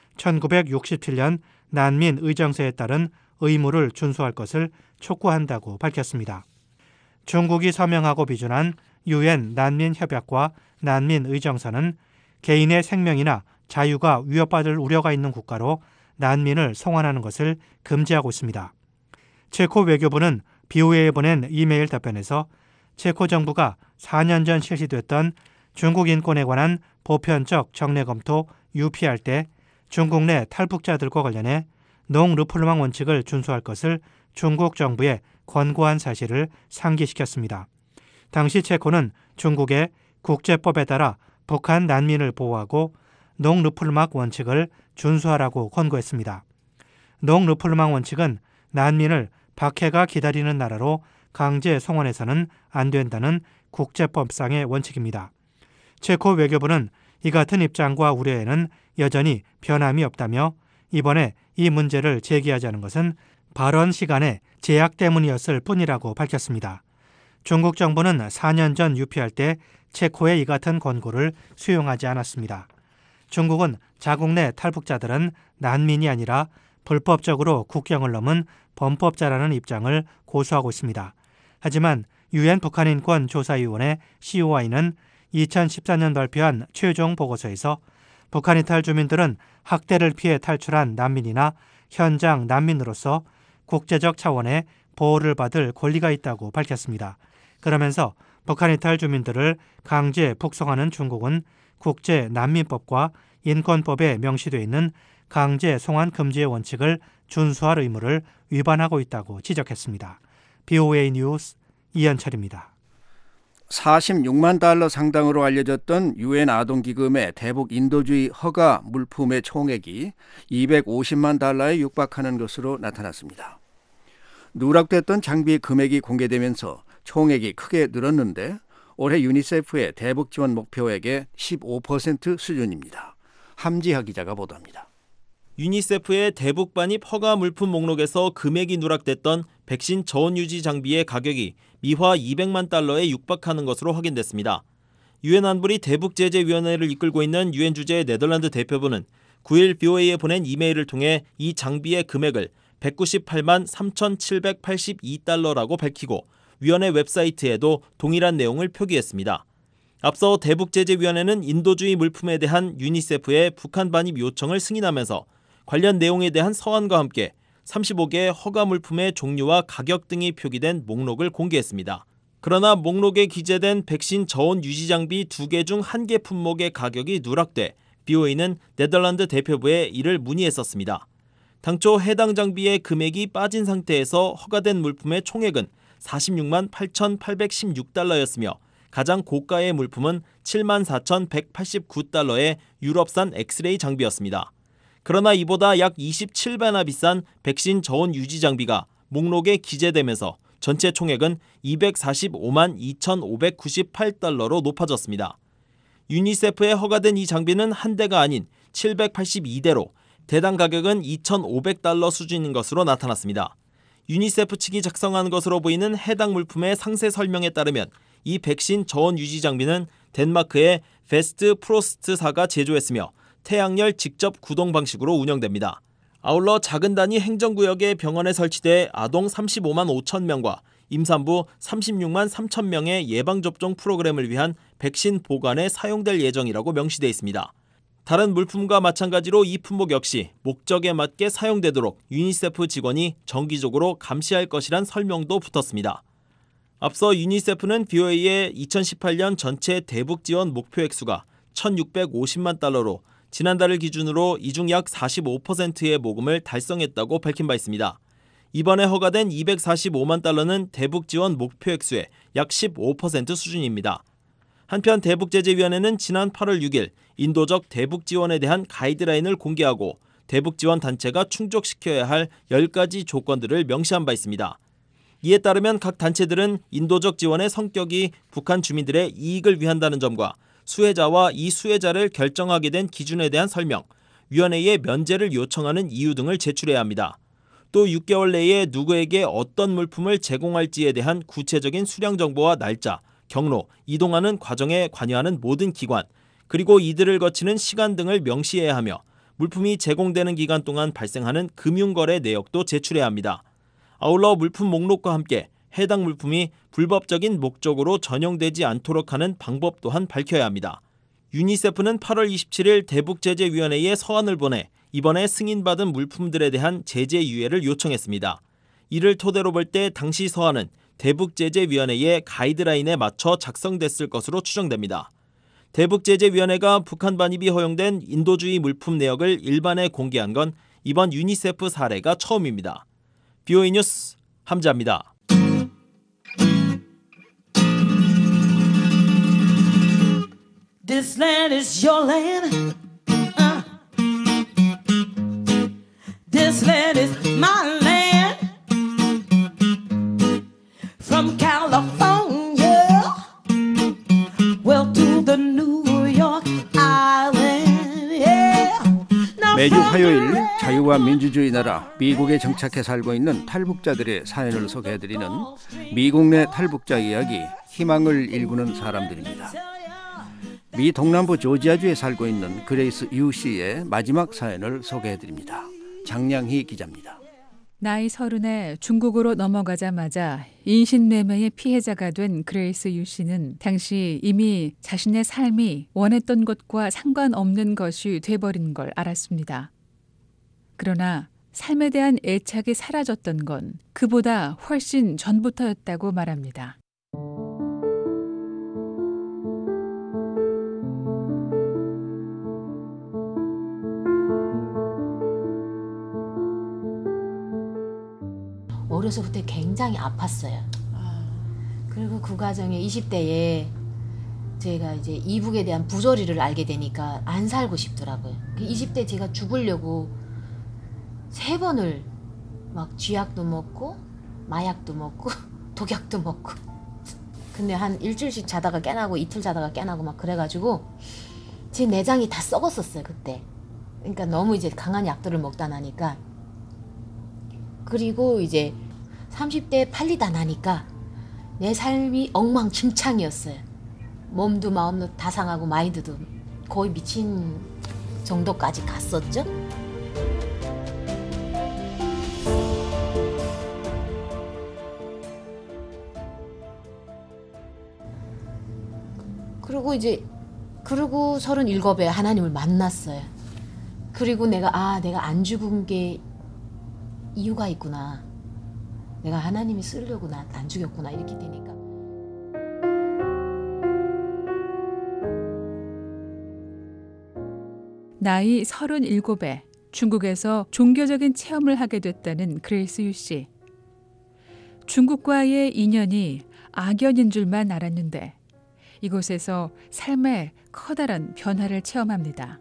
1967년 난민 의정서에 따른 의무를 준수할 것을 촉구한다고 밝혔습니다. 중국이 서명하고 비준한 유엔 난민 협약과 난민 의정서는 개인의 생명이나 자유가 위협받을 우려가 있는 국가로 난민을 송환하는 것을 금지하고 있습니다. 체코 외교부는 BOE에 보낸 이메일 답변에서 체코 정부가 4년 전 실시됐던 중국 인권에 관한 보편적 정례 검토 UPR 때 중국 내 탈북자들과 관련해 농르플망 원칙을 준수할 것을 중국 정부에 권고한 사실을 상기시켰습니다. 당시 체코는 중국의 국제법에 따라 북한 난민을 보호하고 농르플망 원칙을 준수하라고 권고했습니다. 농르플망 원칙은 난민을 박해가 기다리는 나라로 강제 송환해서는 안 된다는 국제법상의 원칙입니다. 체코 외교부는 이 같은 입장과 우려에는 여전히 변함이 없다며 이번에 이 문제를 제기하자는 것은 발언 시간의 제약 때문이었을 뿐이라고 밝혔습니다. 중국 정부는 4년 전 UPR 때 체코의 이 같은 권고를 수용하지 않았습니다. 중국은 자국 내 탈북자들은 난민이 아니라 불법적으로 국경을 넘은 범법자라는 입장을 고수하고 있습니다. 하지만 유엔 북한인권조사위원회 COI는 2014년 발표한 최종 보고서에서 북한 이탈 주민들은 학대를 피해 탈출한 난민이나 현장 난민으로서 국제적 차원의 보호를 받을 권리가 있다고 밝혔습니다. 그러면서 북한 이탈 주민들을 강제 북송하는 중국은 국제 난민법과 인권법에 명시되어 있는 강제 송환 금지의 원칙을 준수할 의무를 위반하고 있다고 지적했습니다. BOA 뉴스 이현철입니다. 46만 달러 상당으로 알려졌던 유엔 아동기금의 대북 인도주의 허가 물품의 총액이 250만 달러에 육박하는 것으로 나타났습니다. 누락됐던 장비 금액이 공개되면서 총액이 크게 늘었는데 올해 유니세프의 대북 지원 목표액의 15% 수준입니다. 함지하 기자가 보도합니다. 유니세프의 대북 반입 허가 물품 목록에서 금액이 누락됐던 백신 저온 유지 장비의 가격이 미화 200만 달러에 육박하는 것으로 확인됐습니다. 유엔 안보리 대북제재위원회를 이끌고 있는 유엔 주재의 네덜란드 대표부는 9일 BOA에 보낸 이메일을 통해 이 장비의 금액을 198만 3,782달러라고 밝히고 위원회 웹사이트에도 동일한 내용을 표기했습니다. 앞서 대북제재위원회는 인도주의 물품에 대한 유니세프의 북한 반입 요청을 승인하면서 관련 내용에 대한 서한과 함께 35개의 허가 물품의 종류와 가격 등이 표기된 목록을 공개했습니다. 그러나 목록에 기재된 백신 저온 유지 장비 2개 중 1개 품목의 가격이 누락돼 BOA는 네덜란드 대표부에 이를 문의했었습니다. 당초 해당 장비의 금액이 빠진 상태에서 허가된 물품의 총액은 46만 8,816달러였으며 가장 고가의 물품은 74,189달러의 유럽산 엑스레이 장비였습니다. 그러나 이보다 약 27배나 비싼 백신 저온 유지 장비가 목록에 기재되면서 전체 총액은 245만 2,598달러로 높아졌습니다. 유니세프에 허가된 이 장비는 한 대가 아닌 782대로 대당 가격은 2,500달러 수준인 것으로 나타났습니다. 유니세프 측이 작성한 것으로 보이는 해당 물품의 상세 설명에 따르면 이 백신 저온 유지 장비는 덴마크의 베스트 프로스트사가 제조했으며 태양열 직접 구동 방식으로 운영됩니다. 아울러 작은 단위 행정구역의 병원에 설치돼 아동 35만 5천 명과 임산부 36만 3천 명의 예방접종 프로그램을 위한 백신 보관에 사용될 예정이라고 명시되어 있습니다. 다른 물품과 마찬가지로 이 품목 역시 목적에 맞게 사용되도록 유니세프 직원이 정기적으로 감시할 것이란 설명도 붙었습니다. 앞서 유니세프는 BOA의 2018년 전체 대북 지원 목표 액수가 1,650만 달러로 지난달을 기준으로 이 중 약 45%의 모금을 달성했다고 밝힌 바 있습니다. 이번에 허가된 245만 달러는 대북 지원 목표 액수의 약 15% 수준입니다. 한편 대북제재위원회는 지난 8월 6일 인도적 대북 지원에 대한 가이드라인을 공개하고 대북 지원 단체가 충족시켜야 할 10가지 조건들을 명시한 바 있습니다. 이에 따르면 각 단체들은 인도적 지원의 성격이 북한 주민들의 이익을 위한다는 점과 수혜자와 이 수혜자를 결정하게 된 기준에 대한 설명, 위원회에 면제를 요청하는 이유 등을 제출해야 합니다. 또 6개월 내에 누구에게 어떤 물품을 제공할지에 대한 구체적인 수량 정보와 날짜, 경로, 이동하는 과정에 관여하는 모든 기관, 그리고 이들을 거치는 시간 등을 명시해야 하며 물품이 제공되는 기간 동안 발생하는 금융거래 내역도 제출해야 합니다. 아울러 물품 목록과 함께 해당 물품이 불법적인 목적으로 전용되지 않도록 하는 방법 또한 밝혀야 합니다. 유니세프는 8월 27일 대북제재위원회에 서한을 보내 이번에 승인받은 물품들에 대한 제재 유예를 요청했습니다. 이를 토대로 볼 때 당시 서한은 대북제재위원회의 가이드라인에 맞춰 작성됐을 것으로 추정됩니다. 대북제재위원회가 북한 반입이 허용된 인도주의 물품 내역을 일반에 공개한 건 이번 유니세프 사례가 처음입니다. BOA 뉴스 함자입니다. This land is your land. This land is my land. From California, well to the New York Island. Yeah. 매주 화요일 자유와 민주주의 나라 미국에 정착해 살고 있는 탈북자들의 사연을 소개해드리는 미국 내 탈북자 이야기, 희망을 일구는 사람들입니다. 미 동남부 조지아주에 살고 있는 그레이스 유 씨의 마지막 사연을 소개해드립니다. 장량희 기자입니다. 나이 30에 중국으로 넘어가자마자 인신매매의 피해자가 된 그레이스 유 씨는 당시 이미 자신의 삶이 원했던 것과 상관없는 것이 돼버린 걸 알았습니다. 그러나 삶에 대한 애착이 사라졌던 건 그보다 훨씬 전부터였다고 말합니다. 어려서부터 굉장히 아팠어요. 그리고 그 과정에 20대에 제가 이제 이북에 대한 부조리를 알게 되니까 안 살고 싶더라고요. 20대 제가 죽으려고 3번을 막 쥐약도 먹고 마약도 먹고 독약도 먹고 근데 한 일주일씩 자다가 깨나고 이틀 자다가 깨나고 막 그래가지고 제 내장이 다 썩었었어요 그때. 그러니까 너무 이제 강한 약들을 먹다 나니까. 그리고 이제 30대에 팔리다 나니까 내 삶이 엉망진창이었어요. 몸도 마음도 다 상하고 마인드도 거의 미친 정도까지 갔었죠. 그리고 이제 37에 하나님을 만났어요. 그리고 내가 안 죽은 게 이유가 있구나. 내가 하나님이 쓰려고 나 안 죽였구나 이렇게 되니까. 나이 37에 중국에서 종교적인 체험을 하게 됐다는 그레이스 유 씨. 중국과의 인연이 악연인 줄만 알았는데 이곳에서 삶의 커다란 변화를 체험합니다.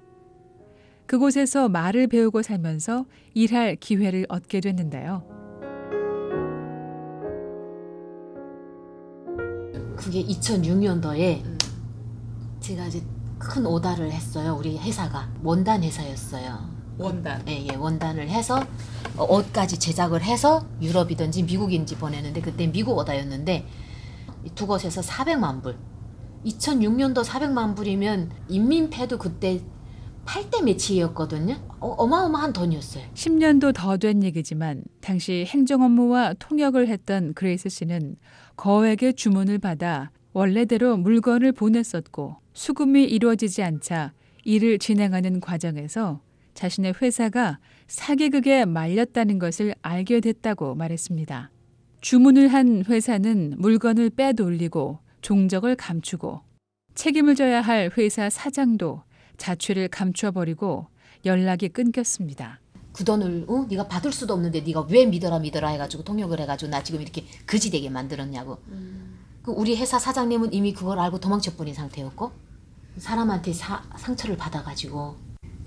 그곳에서 말을 배우고 살면서 일할 기회를 얻게 됐는데요. 그게 2006년도에 제가 이제 큰 오다를 했어요. 우리 회사가 원단 회사였어요. 원단. 예, 원단을 해서 옷까지 제작을 해서 유럽이든지 미국인지 보내는데 그때 미국 오다였는데 두 곳에서 400만 불. 2006년도 400만 불이면 인민폐도 그때 8대 매치였거든요. 어마어마한 돈이었어요. 10년도 더 된 얘기지만 당시 행정 업무와 통역을 했던 그레이스 씨는 거액의 주문을 받아 원래대로 물건을 보냈었고 수금이 이루어지지 않자 일을 진행하는 과정에서 자신의 회사가 사기극에 말렸다는 것을 알게 됐다고 말했습니다. 주문을 한 회사는 물건을 빼돌리고 종적을 감추고 책임을 져야 할 회사 사장도 자취를 감춰버리고 연락이 끊겼습니다. 그 돈을 네가 받을 수도 없는데 네가 왜 믿어라 해가지고 통역을 해가지고 나 지금 이렇게 거지되게 만들었냐고. 그 우리 회사 사장님은 이미 그걸 알고 도망쳐버린 상태였고 사람한테 상처를 받아가지고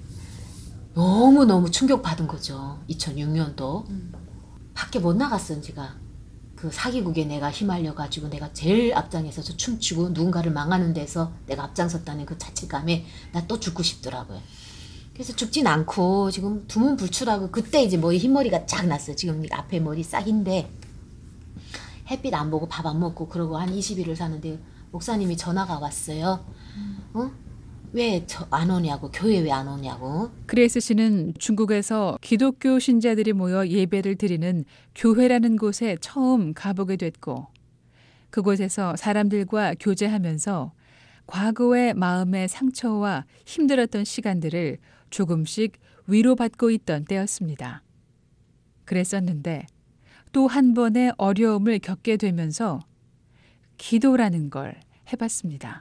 너무너무 충격받은 거죠. 2006년도. 밖에 못 나갔어. 제가 그 사기국에 내가 휘말려가지고 내가 제일 앞장에서 춤추고 누군가를 망하는 데서 내가 앞장섰다는 그 자책감에 나 또 죽고 싶더라고요. 그래서 죽진 않고 지금 두문불출하고 그때 이제 머리 흰머리가 쫙 났어요. 지금 앞에 머리 싹인데 햇빛 안 보고 밥 안 먹고 그러고 한 20일을 사는데 목사님이 전화가 왔어요. 왜 안 오냐고, 교회 왜 안 오냐고. 그레이스 씨는 중국에서 기독교 신자들이 모여 예배를 드리는 교회라는 곳에 처음 가보게 됐고 그곳에서 사람들과 교제하면서 과거의 마음의 상처와 힘들었던 시간들을 조금씩 위로받고 있던 때였습니다. 그랬었는데 또 한 번의 어려움을 겪게 되면서 기도라는 걸 해봤습니다.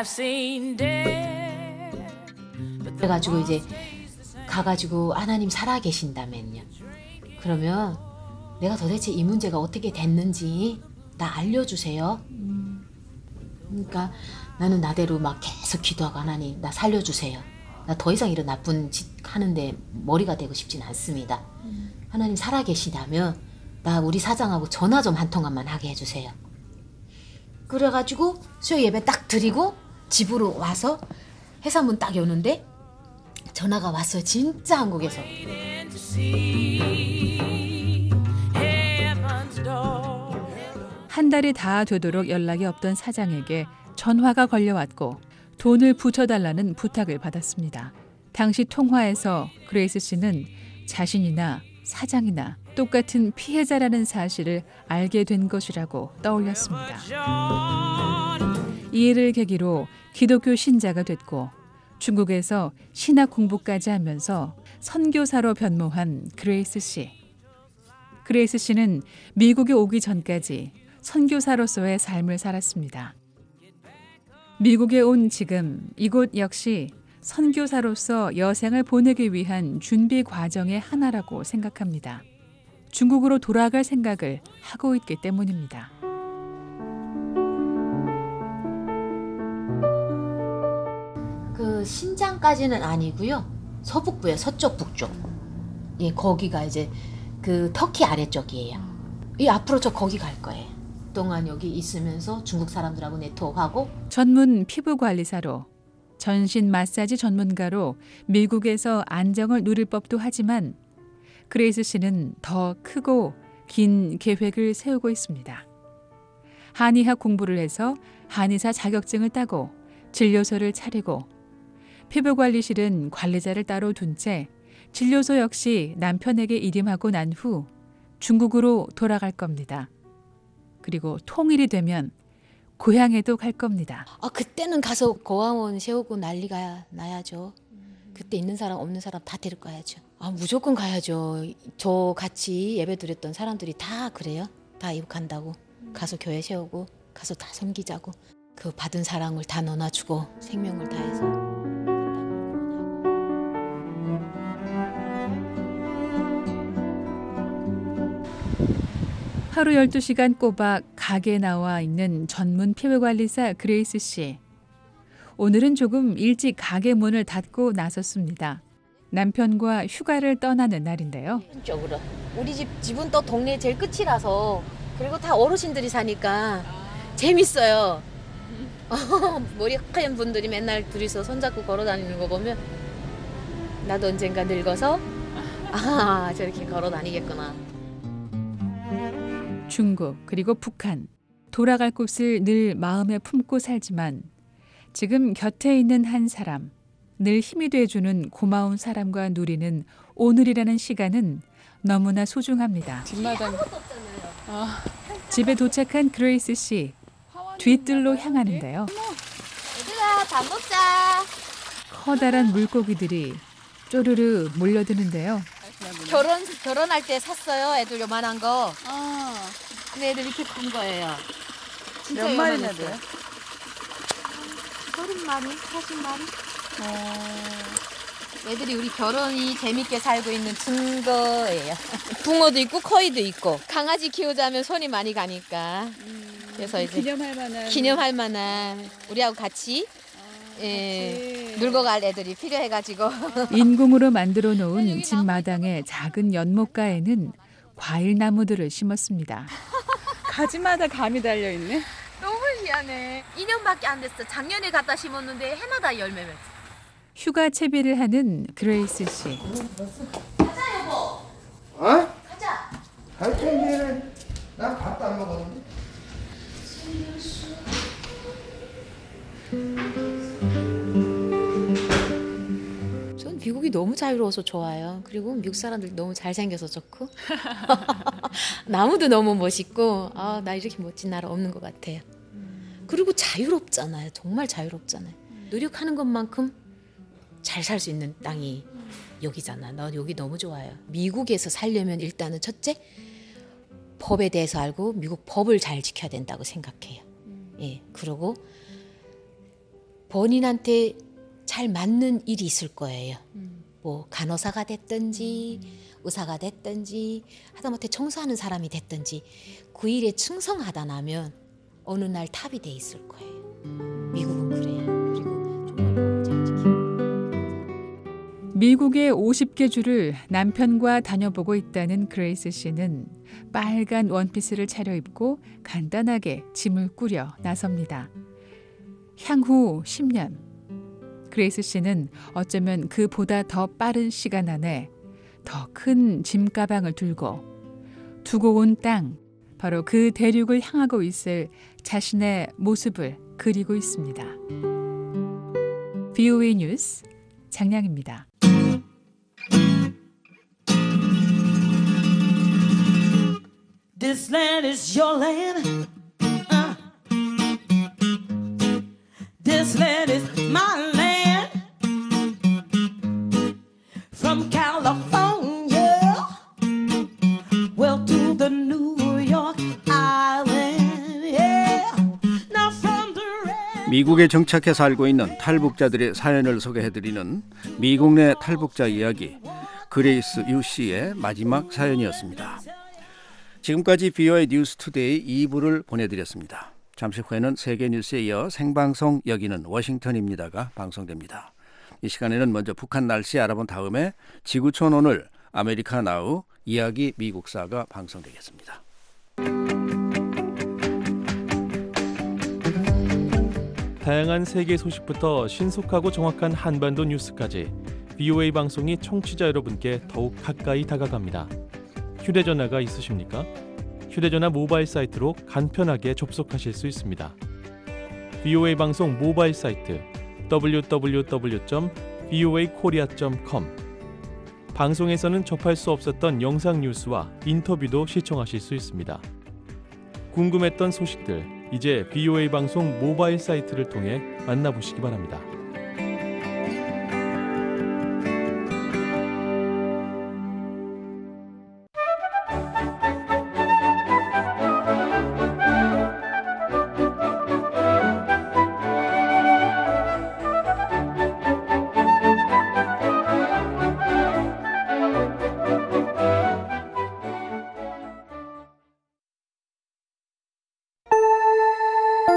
그래가지고 이제 가가지고 하나님 살아계신다면요. 그러면 내가 도대체 이 문제가 어떻게 됐는지 나 알려주세요. 그러니까 나는 나대로 막 계속 기도하고 하나님 나 살려주세요. 나 더 이상 이런 나쁜 짓 하는데 머리가 되고 싶진 않습니다. 하나님 살아계시다면 나 우리 사장하고 전화 좀 한 통화만 하게 해주세요. 그래가지고 수요 예배 딱 드리고 집으로 와서 회사 문 딱 여는데 전화가 왔어요. 진짜 한국에서. 한 달이 다 되도록 연락이 없던 사장에게 전화가 걸려왔고 돈을 붙여달라는 부탁을 받았습니다. 당시 통화에서 그레이스 씨는 자신이나 사장이나 똑같은 피해자라는 사실을 알게 된 것이라고 떠올렸습니다. 이 일을 계기로 기독교 신자가 됐고 중국에서 신학 공부까지 하면서 선교사로 변모한 그레이스 씨. 그레이스 씨는 미국에 오기 전까지 선교사로서의 삶을 살았습니다. 미국에 온 지금 이곳 역시 선교사로서 여생을 보내기 위한 준비 과정의 하나라고 생각합니다. 중국으로 돌아갈 생각을 하고 있기 때문입니다. 그 신장까지는 아니고요. 서북부예요. 서쪽 북쪽. 예, 거기가 이제 그 터키 아래쪽이에요. 이 앞으로 저 거기 갈 거예요. 그동안 여기 있으면서 중국 사람들하고 네트워크하고. 전문 피부 관리사로 전신 마사지 전문가로 미국에서 안정을 누릴 법도 하지만 그레이스 씨는 더 크고 긴 계획을 세우고 있습니다. 한의학 공부를 해서 한의사 자격증을 따고 진료소를 차리고 피부관리실은 관리자를 따로 둔 채 진료소 역시 남편에게 일임하고 난 후 중국으로 돌아갈 겁니다. 그리고 통일이 되면 고향에도 갈 겁니다. 그때는 가서 고아원 세우고 난리가 나야죠. 그때 있는 사람 없는 사람 다 데리고 가야죠. 무조건 가야죠. 저 같이 예배 드렸던 사람들이 다 그래요. 다 이북한다고. 가서 교회 세우고 가서 다 섬기자고. 그 받은 사랑을 다 넣어주고 생명을 다해서. 하루 12시간 꼬박 가게에 나와 있는 전문 피부관리사 그레이스 씨. 오늘은 조금 일찍 가게 문을 닫고 나섰습니다. 남편과 휴가를 떠나는 날인데요. 쪽으로. 우리 집은 또 동네 제일 끝이라서 그리고 다 어르신들이 사니까 재밌어요. 머리 하얀 분들이 맨날 둘이서 손잡고 걸어다니는 거 보면 나도 언젠가 늙어서 저렇게 걸어다니겠구나. 중국 그리고 북한 돌아갈 곳을 늘 마음에 품고 살지만 지금 곁에 있는 한 사람, 늘 힘이 돼주는 고마운 사람과 누리는 오늘이라는 시간은 너무나 소중합니다. 뒷마당. 집에 도착한 그레이스 씨, 뒤뜰로 향하는데요. 얘들아 밥 먹자. 커다란 물고기들이 쪼르르 몰려드는데요. 결혼할 때 샀어요. 애들 요만한 거. 근데 애들 이렇게 큰 거예요. 진짜 몇 마리나 돼요? 30마리, 40마리. 애들이 우리 결혼이 재밌게 살고 있는 증거예요. 붕어도 있고 거위도 있고. 강아지 키우자면 손이 많이 가니까. 그래서 이제 기념할 만한 우리하고 같이 늙어갈 애들이 필요해가지고. 인공으로 만들어 놓은 집 마당의 작은 연못가에는 과일 나무들을 심었습니다. 가지마다 감이 달려 있네. 너무 희한해. 2년밖에 안 됐어. 작년에 갖다 심었는데 해마다 열매 맺어. 휴가 채비를 하는 그레이스 씨. 가자 여보. 어? 가자. 갈 텐데 난 밥도 안 먹었는데. 전 미국이 너무 자유로워서 좋아요. 그리고 미국 사람들 너무 잘생겨서 좋고 나무도 너무 멋있고 나 이렇게 멋진 나라 없는 것 같아요. 그리고 자유롭잖아요. 정말 자유롭잖아요. 노력하는 것만큼 잘 살 수 있는 땅이 여기잖아. 난 여기 너무 좋아요. 미국에서 살려면 일단은 첫째 법에 대해서 알고 미국 법을 잘 지켜야 된다고 생각해요. 예, 그리고 본인한테 잘 맞는 일이 있을 거예요. 뭐 간호사가 됐든지 의사가 됐든지 하다못해 청소하는 사람이 됐든지 그 일에 충성하다 나면 어느 날 탑이 돼 있을 거예요. 미국은 그래요. 그리고 정말 법을 잘 지키고. 미국의 50개 주를 남편과 다녀보고 있다는 그레이스 씨는 빨간 원피스를 차려입고 간단하게 짐을 꾸려 나섭니다. 향후 10년. 그레이스 씨는 어쩌면 그보다 더 빠른 시간 안에 더 큰 짐가방을 들고 두고 온 땅, 바로 그 대륙을 향하고 있을 자신의 모습을 그리고 있습니다. VOA 뉴스 장량입니다. This land is your land. This land is my land. From California, well to the New York Island. Yeah. Now from the red. 미국에 정착해 살고 있는 탈북자들의 사연을 소개해드리는 미국 내 탈북자 이야기, 그레이스 유 씨의 마지막 사연이었습니다. 지금까지 VOA 뉴스 투데이 2부를 보내드렸습니다. 잠시 후에는 세계 뉴스에 이어 생방송 여기는 워싱턴입니다가 방송됩니다. 이 시간에는 먼저 북한 날씨 알아본 다음에 지구촌 오늘 아메리카 나우 이야기 미국사가 방송되겠습니다. 다양한 세계 소식부터 신속하고 정확한 한반도 뉴스까지 VOA 방송이 청취자 여러분께 더욱 가까이 다가갑니다. 휴대전화가 있으십니까? 휴대전화 모바일 사이트로 간편하게 접속하실 수 있습니다. VOA 방송 모바일 사이트 www.voakorea.com. 방송에서는 접할 수 없었던 영상 뉴스와 인터뷰도 시청하실 수 있습니다. 궁금했던 소식들, 이제 VOA 방송 모바일 사이트를 통해 만나보시기 바랍니다.